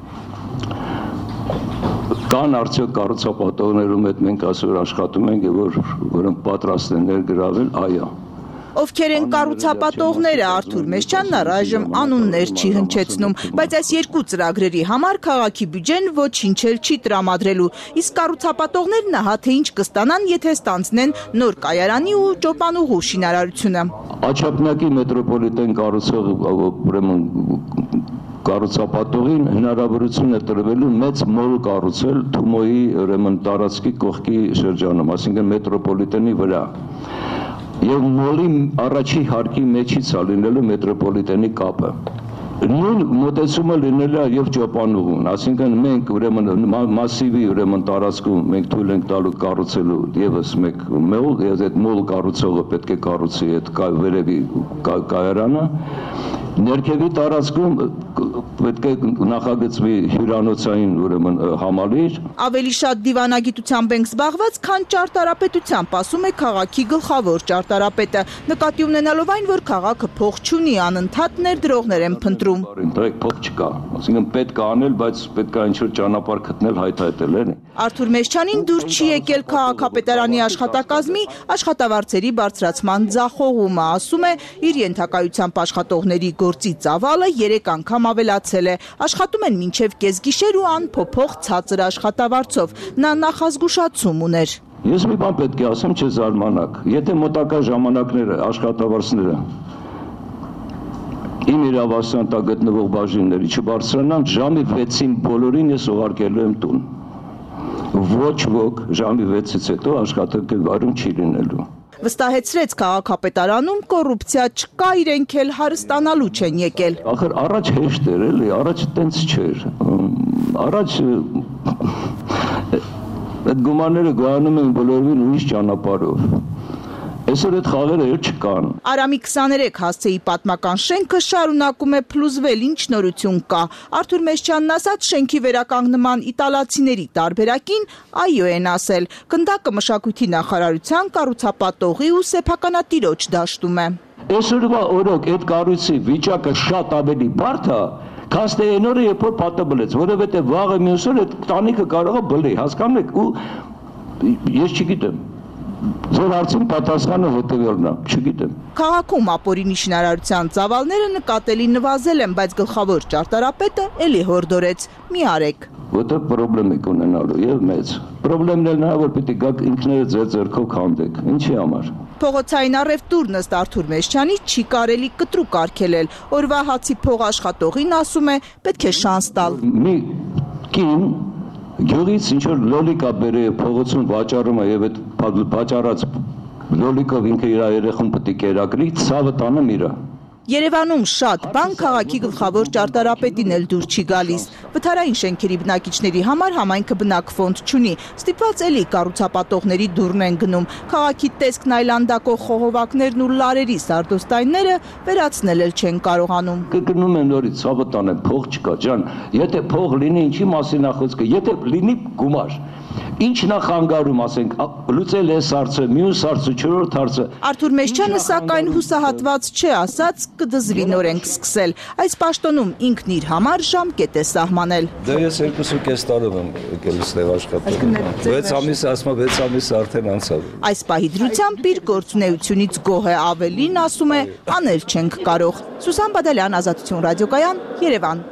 Կան արդյոք կառուցապատողներում հետ մենք այսօր աշխատում ենք եւ որ որոնք պատրաստ են ներգրավել, այո։ Ովքեր են կառուցապատողները, Արթուր Մեշչյանն առայժմ անուններ չի հնչեցնում, բայց այս երկու ծրագրերի համար քաղաքի բյուջեն ոչինչ էլ չի տրամադրելու, իսկ կառուցապատողներն ահա թե ինչ կստանան, եթե ստանձնեն նոր կայարանի ու ճոպանուղու շինարարությունը։ Աջափնյակի մետրոպոլիտեն կառուցող ուրեմն կառուցապատողին հնարավորություն է տրվելու մեծ մոլ կառուցել Թումոյի ուրեմն տարածքի կողքի շրջանում, այսինքն մետրոպոլիտենի վրա։ Եվ մոլի առաջի հարկի մեջից է լինելու մետրոպոլիտենի կապը։ Նույն մոտեցումը լինել է եւ ճոպանուղուն, այսինքն մենք ուրեմն մասիվի ուրեմն տարածքում մենք թույլ ենք տալու կառուցելու եւս մեկ մոլ, եւ այդ մոլ կառուցողը պետք է կառուցի այդ վերևի կայարանը։ Ներքևի տարածքում պետք է նախագծվի հյուրանոցային ուրեմն համալիր։ Ավելի շատ դիվանագիտությամբ ենք զբաղված, քան ճարտարապետությամբ, ասում է քաղաքի գլխավոր ճարտարապետը, նկատի ունենալով այն, որ քաղաքը փող չունի, անընդհատ ներդրողներ են փնտրում։ Այնտեղ փող չկա, այսինքն պետք է անել, բայց պետք է ինչ-որ ճանապարհ գտնել, հայթայթել էլի։ Արթուր Մեշչյանին դուր չի եկել քաղաքապետարանի աշխատակազմի աշխատավարձերի բարձրացման ձախողումը, ասում է, իր ենթակայությամբ աշխատողների գործի ծավալը երեք անգամ ավելացել է, աշխատում են մինչև կեսգիշեր ու անփոփոխ ցածր աշխատավարձով, նա նախազգուշացում ուներ։ Ես մի բան պետք է ասեմ, չզարմանաք, եթե մոտակա ժամանակները աշխատավարձները իմ իրավասության տակ գտնվող բաժինների չբարձրանան, ժամի վեցին բոլորին ես ուղարկելու եմ տուն։ Ոչ ոք ժամի վեցից հետո աշխատանքի վարում չի լինելու։ Վստահեցրեց քաղաքապետարանում կոռուպցիա չկա, իրենք էլ հարստանալու չեն եկել։ Ախր առաջ հեշտ էր, էլի, առաջ տենց չէր։ Առաջ այդ գումարները գանում են բոլորին ուրիշ ճանապարհով։ Այսօր այդ խաղերը չկան։ Արամի քսաներեք հասցեի պատմական շենքը շարունակում է փլուզվել, ինչ նորություն կա։ Արթուր Մեշչյանն ասաց, շենքի վերականգնման իտալացիների տարբերակին այո են ասել։ Գնդակը մշակույթի նախարարության կառուցապատողի ու սեփականատիրոջ դաշտում է։ Այսօրվա օրոք այդ կառույցի վիճակը շատ ավելի բարդ է, քան թե այն օրը, երբ որ պատը բլեց, որովհետև վաղը մյուս օրը այդ տանիքը կարող է բլի, հասկանում եք, ու ես չգիտեմ։ Ձեր հարցին պատասխանը հետևյալն է, չգիտեմ։ Քաղաքում ապօրինի շինարարության ծավալները նկատելի նվազել են, բայց գլխավոր ճարտարապետը էլի հորդորեց՝ մի արեք։ Որտեղ խնդրեմ եք ունենալու եւ մեծ։ Խնդրեմն էլ նա որ պիտի գաք ինքներդ ձեր ձեռքով քանդեք։ Ինչի համար։ Փողոցային առևտուրն ըստ Արթուր Մեշչյանի չի կարելի կտրուկ արգելել։ Օրվա հացի փող աշխատողին ասում է՝ պետք է շանս տալ։ Մի կին գյուղից ինչ որ լոլիկա բերե փողոցում վաճառում է եւ այդ վաճառած լոլիկով ինքը իր երեխուն պետք է կերակրի, ցավը տանը իրա։ Երևանում շատ բան քաղաքի գլխավոր ճարտարապետին էլ դուր չի գալիս։ Վթարային շենքերի բնակիչների համար համայնքը բնակֆոնդ չունի։ Ստիպված էլի կառուցապատողների դուրն են գնում։ Քաղաքի տեսքն այլանդակող խողովակներն ու լարերի սարդոստայնները վերացնել էլ չեն կարողանում։ Կգնում են նորից ցավը տանը, փող չկա, ջան։ Եթե փող լինի, ինչի մասին է խոսքը։ Եթե լինի գումար։ Ինչ նախանգարում ասենք, լուծել է հարցը, մյուս հարցը, չորրորդ հարցը։ Արթուր Մեշչյանը սակայն հուսահատված չէ, ասաց կդզվի նորենք սկսել։ Այս պաշտոնում ինքն իր համար ժամկետ է սահմանել։ Դե ես երկու կես տարով եմ եկել ստեղ աշխատել։ վեց ամիս, ասում եմ, վեց ամիս արդեն անցավ։ Այս պահի դրությամբ իր գործունեությունից գոհ է, ավելին ասում է, անել չենք կարող։ Սուսան Բադալյան, Ազատություն ռադիոկայան, Երևան։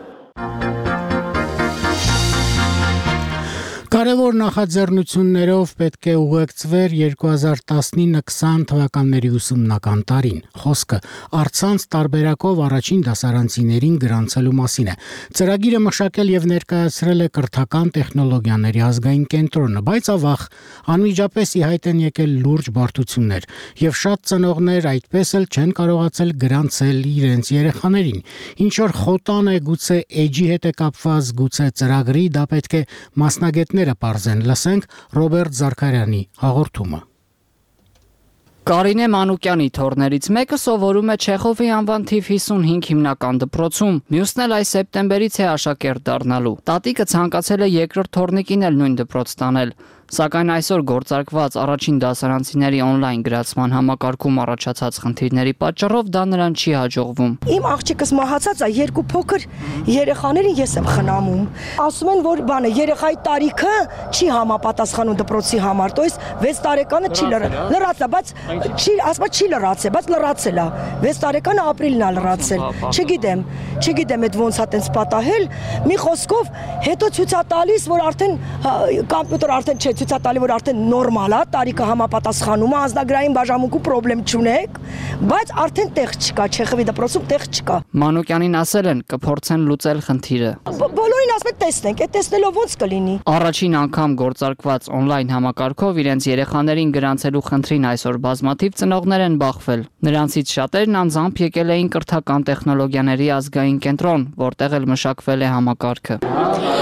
Կարևոր նախաձեռնություններով պետք է ուղեկցվեր երկու հազար տասնինը քսան թվականների ուսումնական տարին։ Խոսքը առցանց տարբերակով առաջին դասարանցիներին գրանցելու մասին է։ Ծրագիրը մշակել եւ ներկայացրել է կրթական տեխնոլոգիաների ազգային կենտրոնը, բայց ավաղ անմիջապես ի հայտ են եկել լուրջ բարդություններ, եւ շատ ծնողներ այդպես էլ չեն կարողացել գրանցել իրենց երեխաներին։ Ինչ որ խոտան է, գուցե էջի հետ է կապված, գուցե ծրագրի, դա պետք է մասնագետներ Պարզեն, լսենք Ռոբերտ Զարքարյանի հաղորդումը։ Կարինե Մանուկյանի թոռներից մեկը սովորում է Չեխովի անվան թիվ հիսունհինգ հիմնական դպրոցում, մյուսն էլ այս սեպտեմբերից է աշակերտ դառնալու։ Տատիկը ցանկացել է երկրորդ թոռնիկին էլ նույն դպրոց տանել, սակայն այսօր գործարկված առաջին դասարանցիների օնլայն գրացման համակարգում առաջացած խնդիրների պատճառով դա նրան չի հաջողվում։ Իմ աղջիկս մահացած է, երկու փոքր երեխաներին ես եմ խնամում։ Ասում են, որ բանը երեխայի տարիքը չի համապատասխանում դպրոցի համար, то есть վեց տարեկանը չի լրացել, բայց չի, ասում չի լրացել, բայց լրացել է։ վեց տարեկանը ապրիլն է լրացել։ Չգիտեմ, չգիտեմ այդ ոնց է տենց պատահել։ Մի խոսքով հետո ցույց է տալիս, որ արդեն կոմպյուտեր արդեն չէ, ցույց է տալի, որ արդեն նորմալ է, տարիքը համապատասխանում է, անձնագրային բաժանմունքում պրոբլեմ չունեք, բայց արդեն տեղ չկա, Չեխովի դպրոցում տեղ չկա։ Մանուկյանին ասել են կփորձեն լուծել խնդիրը։ Բոլորին ասում են տեսնենք, այդ տեսնելով ոնց կլինի։ Առաջին անգամ գործարկված օնլայն համակարգով իրենց երեխաներին գրանցելու խնդրին այսօր բազմաթիվ ծնողներ են բախվել։ Նրանցից շատերն անձամբ եկել էին կրթական տեխնոլոգիաների ազգային կենտրոն, որտեղ էլ մշակվել է համակարգը։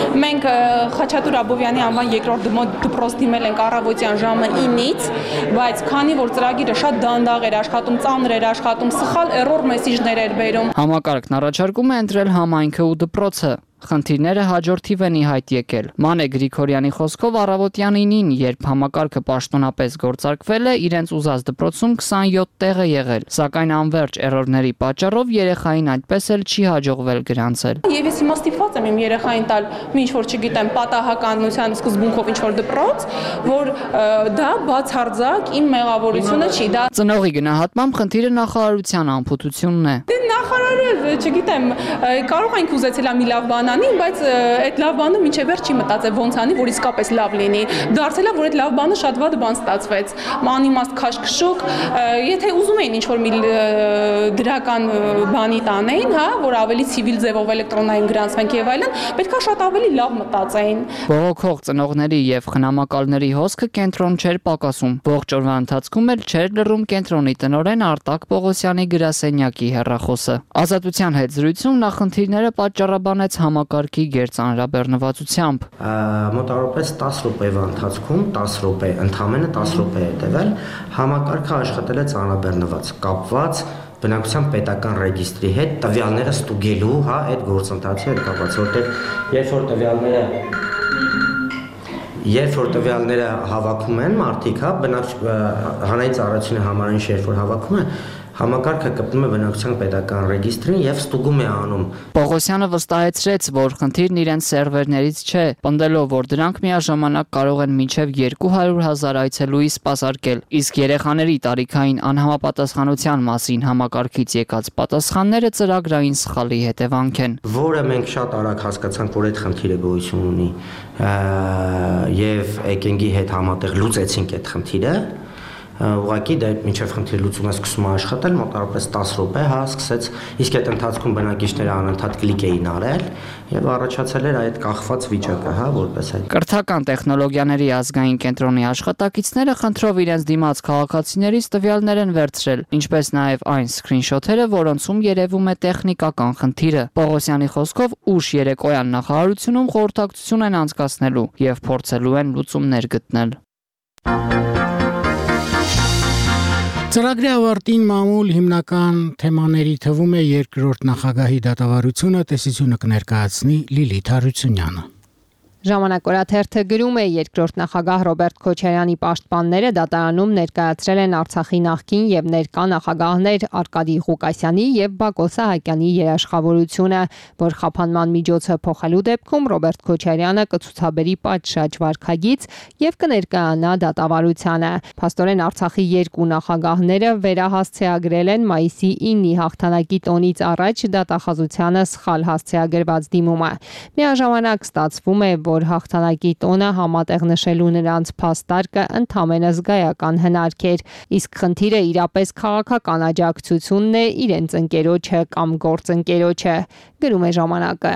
Մենք Խաչատուր Աբովյանի անվան երկրորդ դպրոց դիմել ենք առավոտյան ժամը ինից, բայց քանի որ ծրագիրը շատ դանդաղ էր աշխատում, ծանր էր աշխատում, սխալ էռոր մեսիջներ էր բերում։ Համակարգն առաջարկում է ընտրել համայնքը ու դպրոցը։ Խնդիրները հաջորդիվ են ի հայտ եկել։ Մանե Գրիգորյանի խոսքով առավոտյան ինին, երբ համակարգը պաշտոնապես գործարկվել է, իրենց ուզած դպրոցում քսանյոթ տեղ է եղել, սակայն անverջ էռորների պատճառով երեխային այդպես էլ չի հաջողվել գրանցել։ Եվ ես հիմա ստիպված եմ իմ երեխային տալ մի ինչ-որ չգիտեմ պատահականության սկզբունքով ինչ-որ դպրոց, որ դա բացարձակ իմ մեղավորությունը չի, դա Ծնողի գնահատմամբ խնդիրը նախարարության անփութությունն է։ Նախարարը, չգիտեմ, կարող ենք ուզեցել մի լավ բան անի, բայց այդ լավ բանը մինչև վերջ չի մտածել ոնց անի, որ իսկապես լավ լինի։ Դարձել է, որ այդ լավ բանը շատ վատ բան ստացվեց։ Անիմաստ քաշքշուկ, եթե ուզում էին ինչ-որ մի դրական բանի տանեին, հա, որ ավելի ցիվիլ ձևով էլեկտրոնային գրանցվենք եւ այլն, պետքա շատ ավելի լավ մտածեին։ Բողոքող ծնողների եւ խնամակալների հոսքը կենտրոն չէր պակասում։ Ողջ օրվա ընթացքում էլ չէր լռում կենտրոնի տնօրեն Արտակ Պողոսյանի գրասենյակի հեռախոսը։ Ազատության հետ զրույցում նա խնդիրները պատճառաբանեց համակարգի գերծանրաբեռնվածությամբ։ Մոտավորապես տասը րոպեվա ընթացքում տասը րոպե, ընդամենը տասը րոպե է տևել, համակարգը աշխատել է ծանրաբեռնված, կապված բնակության պետական ռեգիստրի հետ տվյալները ստուգելու, հա, այդ գործընթացի հետ կապված, որտեղ երբ որ տվյալները Երբ որ տվյալները հավաքում են մարդիկ, հա, բնակ հանրային ծառայությունը համարին երբ որ հավաքում է, համակարգը կպնում է բնակության պետական ռեգիստրին եւ ստուգում է անում։ Պողոսյանը վստահեցրեց, որ խնդիրն իրենց սերվերներից չէ, պնդելով, որ դրանք միաժամանակ կարող են մինչև երկու հարյուր հազար այցելուի սպասարկել, իսկ երեխաների տարիքային անհամապատասխանության մասին համակարգից եկած պատասխանները ծրագրային սխալի հետևանք են։ Որը մենք շատ արագ հասկացանք, որ այդ խնդիրը գոյություն ունի եւ էկենգի հետ համատեղ լուծեցինք այդ խնդիրը։ Ուղղակի դա մինչև խնդիրը լուծումը սկսում է աշխատել, մոտավորապես տասը րոպե, հա, սկսեց, իսկ այդ ընթացքում բնակիչները անընդհատ կլիկ էին արել եւ առաջացել էր այդ կախված վիճակը, հա, որպես այդ։ Կրթական տեխնոլոգիաների ազգային կենտրոնի աշխատակիցները խնդրով իրենց դիմաց քաղաքացիներից տվյալներ են վերցրել, ինչպես նաեւ այն սկրինշոթերը, որոնցում երևում է տեխնիկական խնդիրը։ Պողոսյանի խոսքով ուշ երեկոյան նախարարությունում խորհրդակցություն են անցկացնելու եւ փորձելու են լուծումներ գտնել։ Ծրագրի ավարտին մամուլ հիմնական թեմաների թվում է երկրորդ նախագահի դատավարությունը, տեսությունը կներկայացնի Լիլիթ Հարությունյանը։ Ժամանակորաթերթը գրում է երկրորդ նախագահ Ռոբերտ Քոչարյանի պաշտպանները դատարանում ներկայացրել են Արցախի նախկին եւ ներկա նախագահներ Արկադի Ղուկասյանի եւ Բակո Սահակյանի երաշխավորությունը, որ խափանման միջոցը փոխելու դեպքում Ռոբերտ Քոչարյանը կցուցաբերի պատշաճ վարքագիծ եւ կներկայանա դատավարությանը։ Փաստորեն Արցախի երկու նախագահները վերահասցեագրել են մայիսի ինի հաղթանակի տոնից առաջ դատախազությանը սխալ հասցեագրված դիմումը։ Միաժամանակ ստացվում է, որ հաղթանակի տոնը համատեղ նշելու նրանց փաստարկը ընդամենը զգայական հնարք էր, իսկ խնդիրը իրապես քաղաքական աջակցությունն է իրենց ընկերոջը կամ գործընկերոջը, գրում է ժամանակը։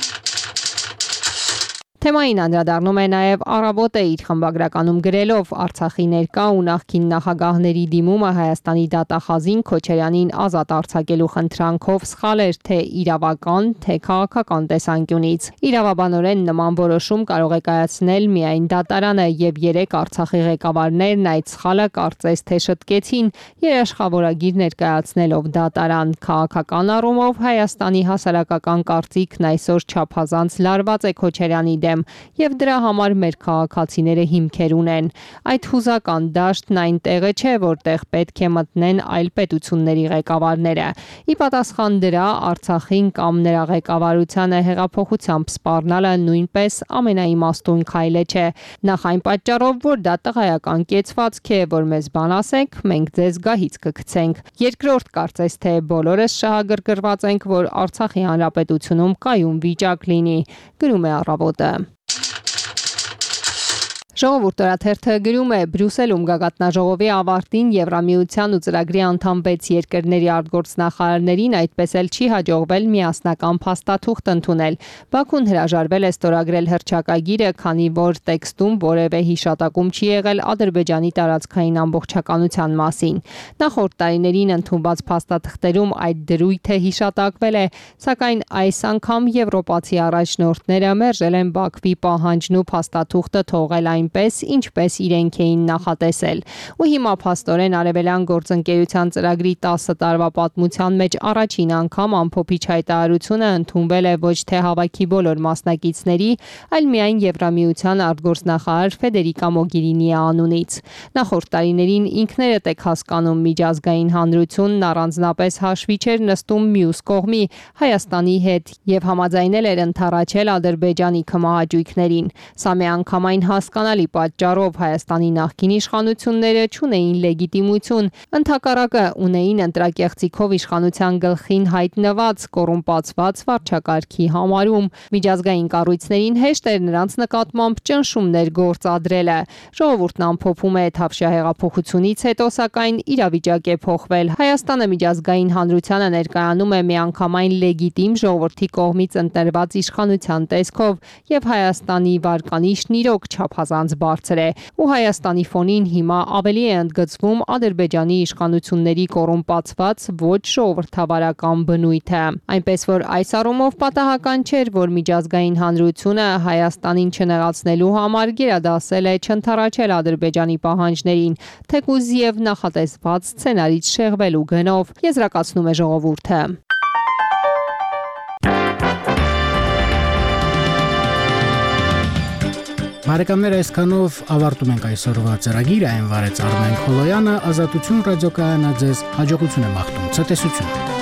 Թեմային անդրադառնում է նաև Առավոտը իր խմբագրականում գրելով Արցախի ներկա ու նախկին նախագահների դիմումը Հայաստանի դատախազին Քոչարյանին ազատ արձակելու խնդրանքով սխալ էր թե իրավական, թե քաղաքական տեսանկյունից։ Իրավաբանորեն նման որոշում կարող է կայացնել միայն դատարանը եւ երեք Արցախի ղեկավարներն այդ սխալը կարծես թե շտկեցին երաշխավորագիր ներկայացնելով դատարան։ Քաղաքական առումով Հայաստանի հասարակական կարծիքն այսօր չափազանց լարված է Քոչարյանի դեմ եւ դրա համար մեր քաղաքացիները հիմքեր ունեն։ Այդ հուզական դաշտն այն տեղը չէ, որտեղ պետք է մտնեն այլ պետությունների ղեկավարները։ Ի պատասխան դրա Արցախին կամ նրա ղեկավարությանը հեղափոխությամբ սպառնալը նույնպես ամենաիմաստուն քայլը չէ։ Նախ այն պատճառով, որ դա տղայական կեցվածք է, որ մեզ բան ասեք, մենք ձեզ գահից կգցենք։ Երկրորդ կարծես թե բոլորս շահագրգռված ենք, որ Արցախի հանրապետությունում կայուն վիճակ լինի, գրում է Առավոտը։ Ժողովուրդ օրաթերթը գրում է Բրյուսելում գագաթնաժողովի ավարտին Եվրամիության ու ծրագրի անդամ վեց երկրների արտգործնախարարներին այդպես էլ չի հաջողվել միասնական փաստաթուղթ ընդունել։ Բաքուն հրաժարվել է ստորագրել հռչակագիրը, քանի որ տեքստում որևէ հիշատակում չի եղել Ադրբեջանի տարածքային ամբողջականության մասին։ Նախորդ տարիներին ընդունված փաստաթղթերում այդ դրույթը հիշատակվել է, սակայն այս անգամ եվրոպացի առաջնորդները մերժել են Բաքվի պահանջն ու փաստաթուղթը թողել այնպես, ինչպես իրենք էին նախատեսել։ Ու հիմա փաստորեն Արևելյան գործընկերության ծրագրի տասը տարվա պատմության մեջ առաջին անգամ ամփոփիչ հայտարարությունը ընդունվել է ոչ թե հավաքի բոլոր մասնակիցների, այլ միայն Եվրամիության արտգործնախարար Ֆեդերիկա Մոգերինիի անունից։ Նախորդ տարիներին ինքներդ եք հասկանում, միջազգային հանրությունն առանձնապես հաշվի չէր նստում մյուս կողմի Հայաստանի հետ եւ համաձայնել էր ընդառաջել Ադրբեջանի քմահաճույքներին։ Սա միանգամայն հասկանալի պատճառով Հայաստանի նախկին իշխանությունները չունեին լեգիտիմություն, ընդհակառակը ունեին ընտրակեղծիքով իշխանության գլխին հայտնված կոռումպացված վարչակարգի համարում։ Միջազգային կառույցներին հեշտ էր նրանց նկատմամբ ճնշումներ գործադրելը։ Ժողովուրդն ամփոփում է Թավշյա հեղափոխությունից հետո, սակայն իրավիճակ է փոխվել։ Հայաստանը միջազգային հանրությանը ներկայանում է միանգամայն լեգիտիմ ժողովրդի կողմից ընտրված իշխանության տեսքով, եւ Հայաստանի վարկանիշն իրոք չափազանց բարձր է, ու Հայաստանի ֆոնին հիմա ավելի է ընդգծվում Ադրբեջանի իշխանությունների կոռումպացված ոչ ժողովրդավարական բնույթը։ Այնպես որ այս առումով պատահական չէր, որ միջազգային հանրությունը Հայաստանին չնեղացնելու համար գերադասել է չընդառաջել Ադրբեջանի պահանջներին, թեկուզ եւ նախատեսված սցենարից շեղվելու գնով, եզրակացնում է ժողովուրդը։ Բարեկամներ, այսքանով ավարտում ենք այսօրվա ծրագիրը, այն վարեց Արմեն Խոլոյանը, Ազատություն ռադիոկայանը ձեզ հաջողություն է մաղթում, ցտեսություն։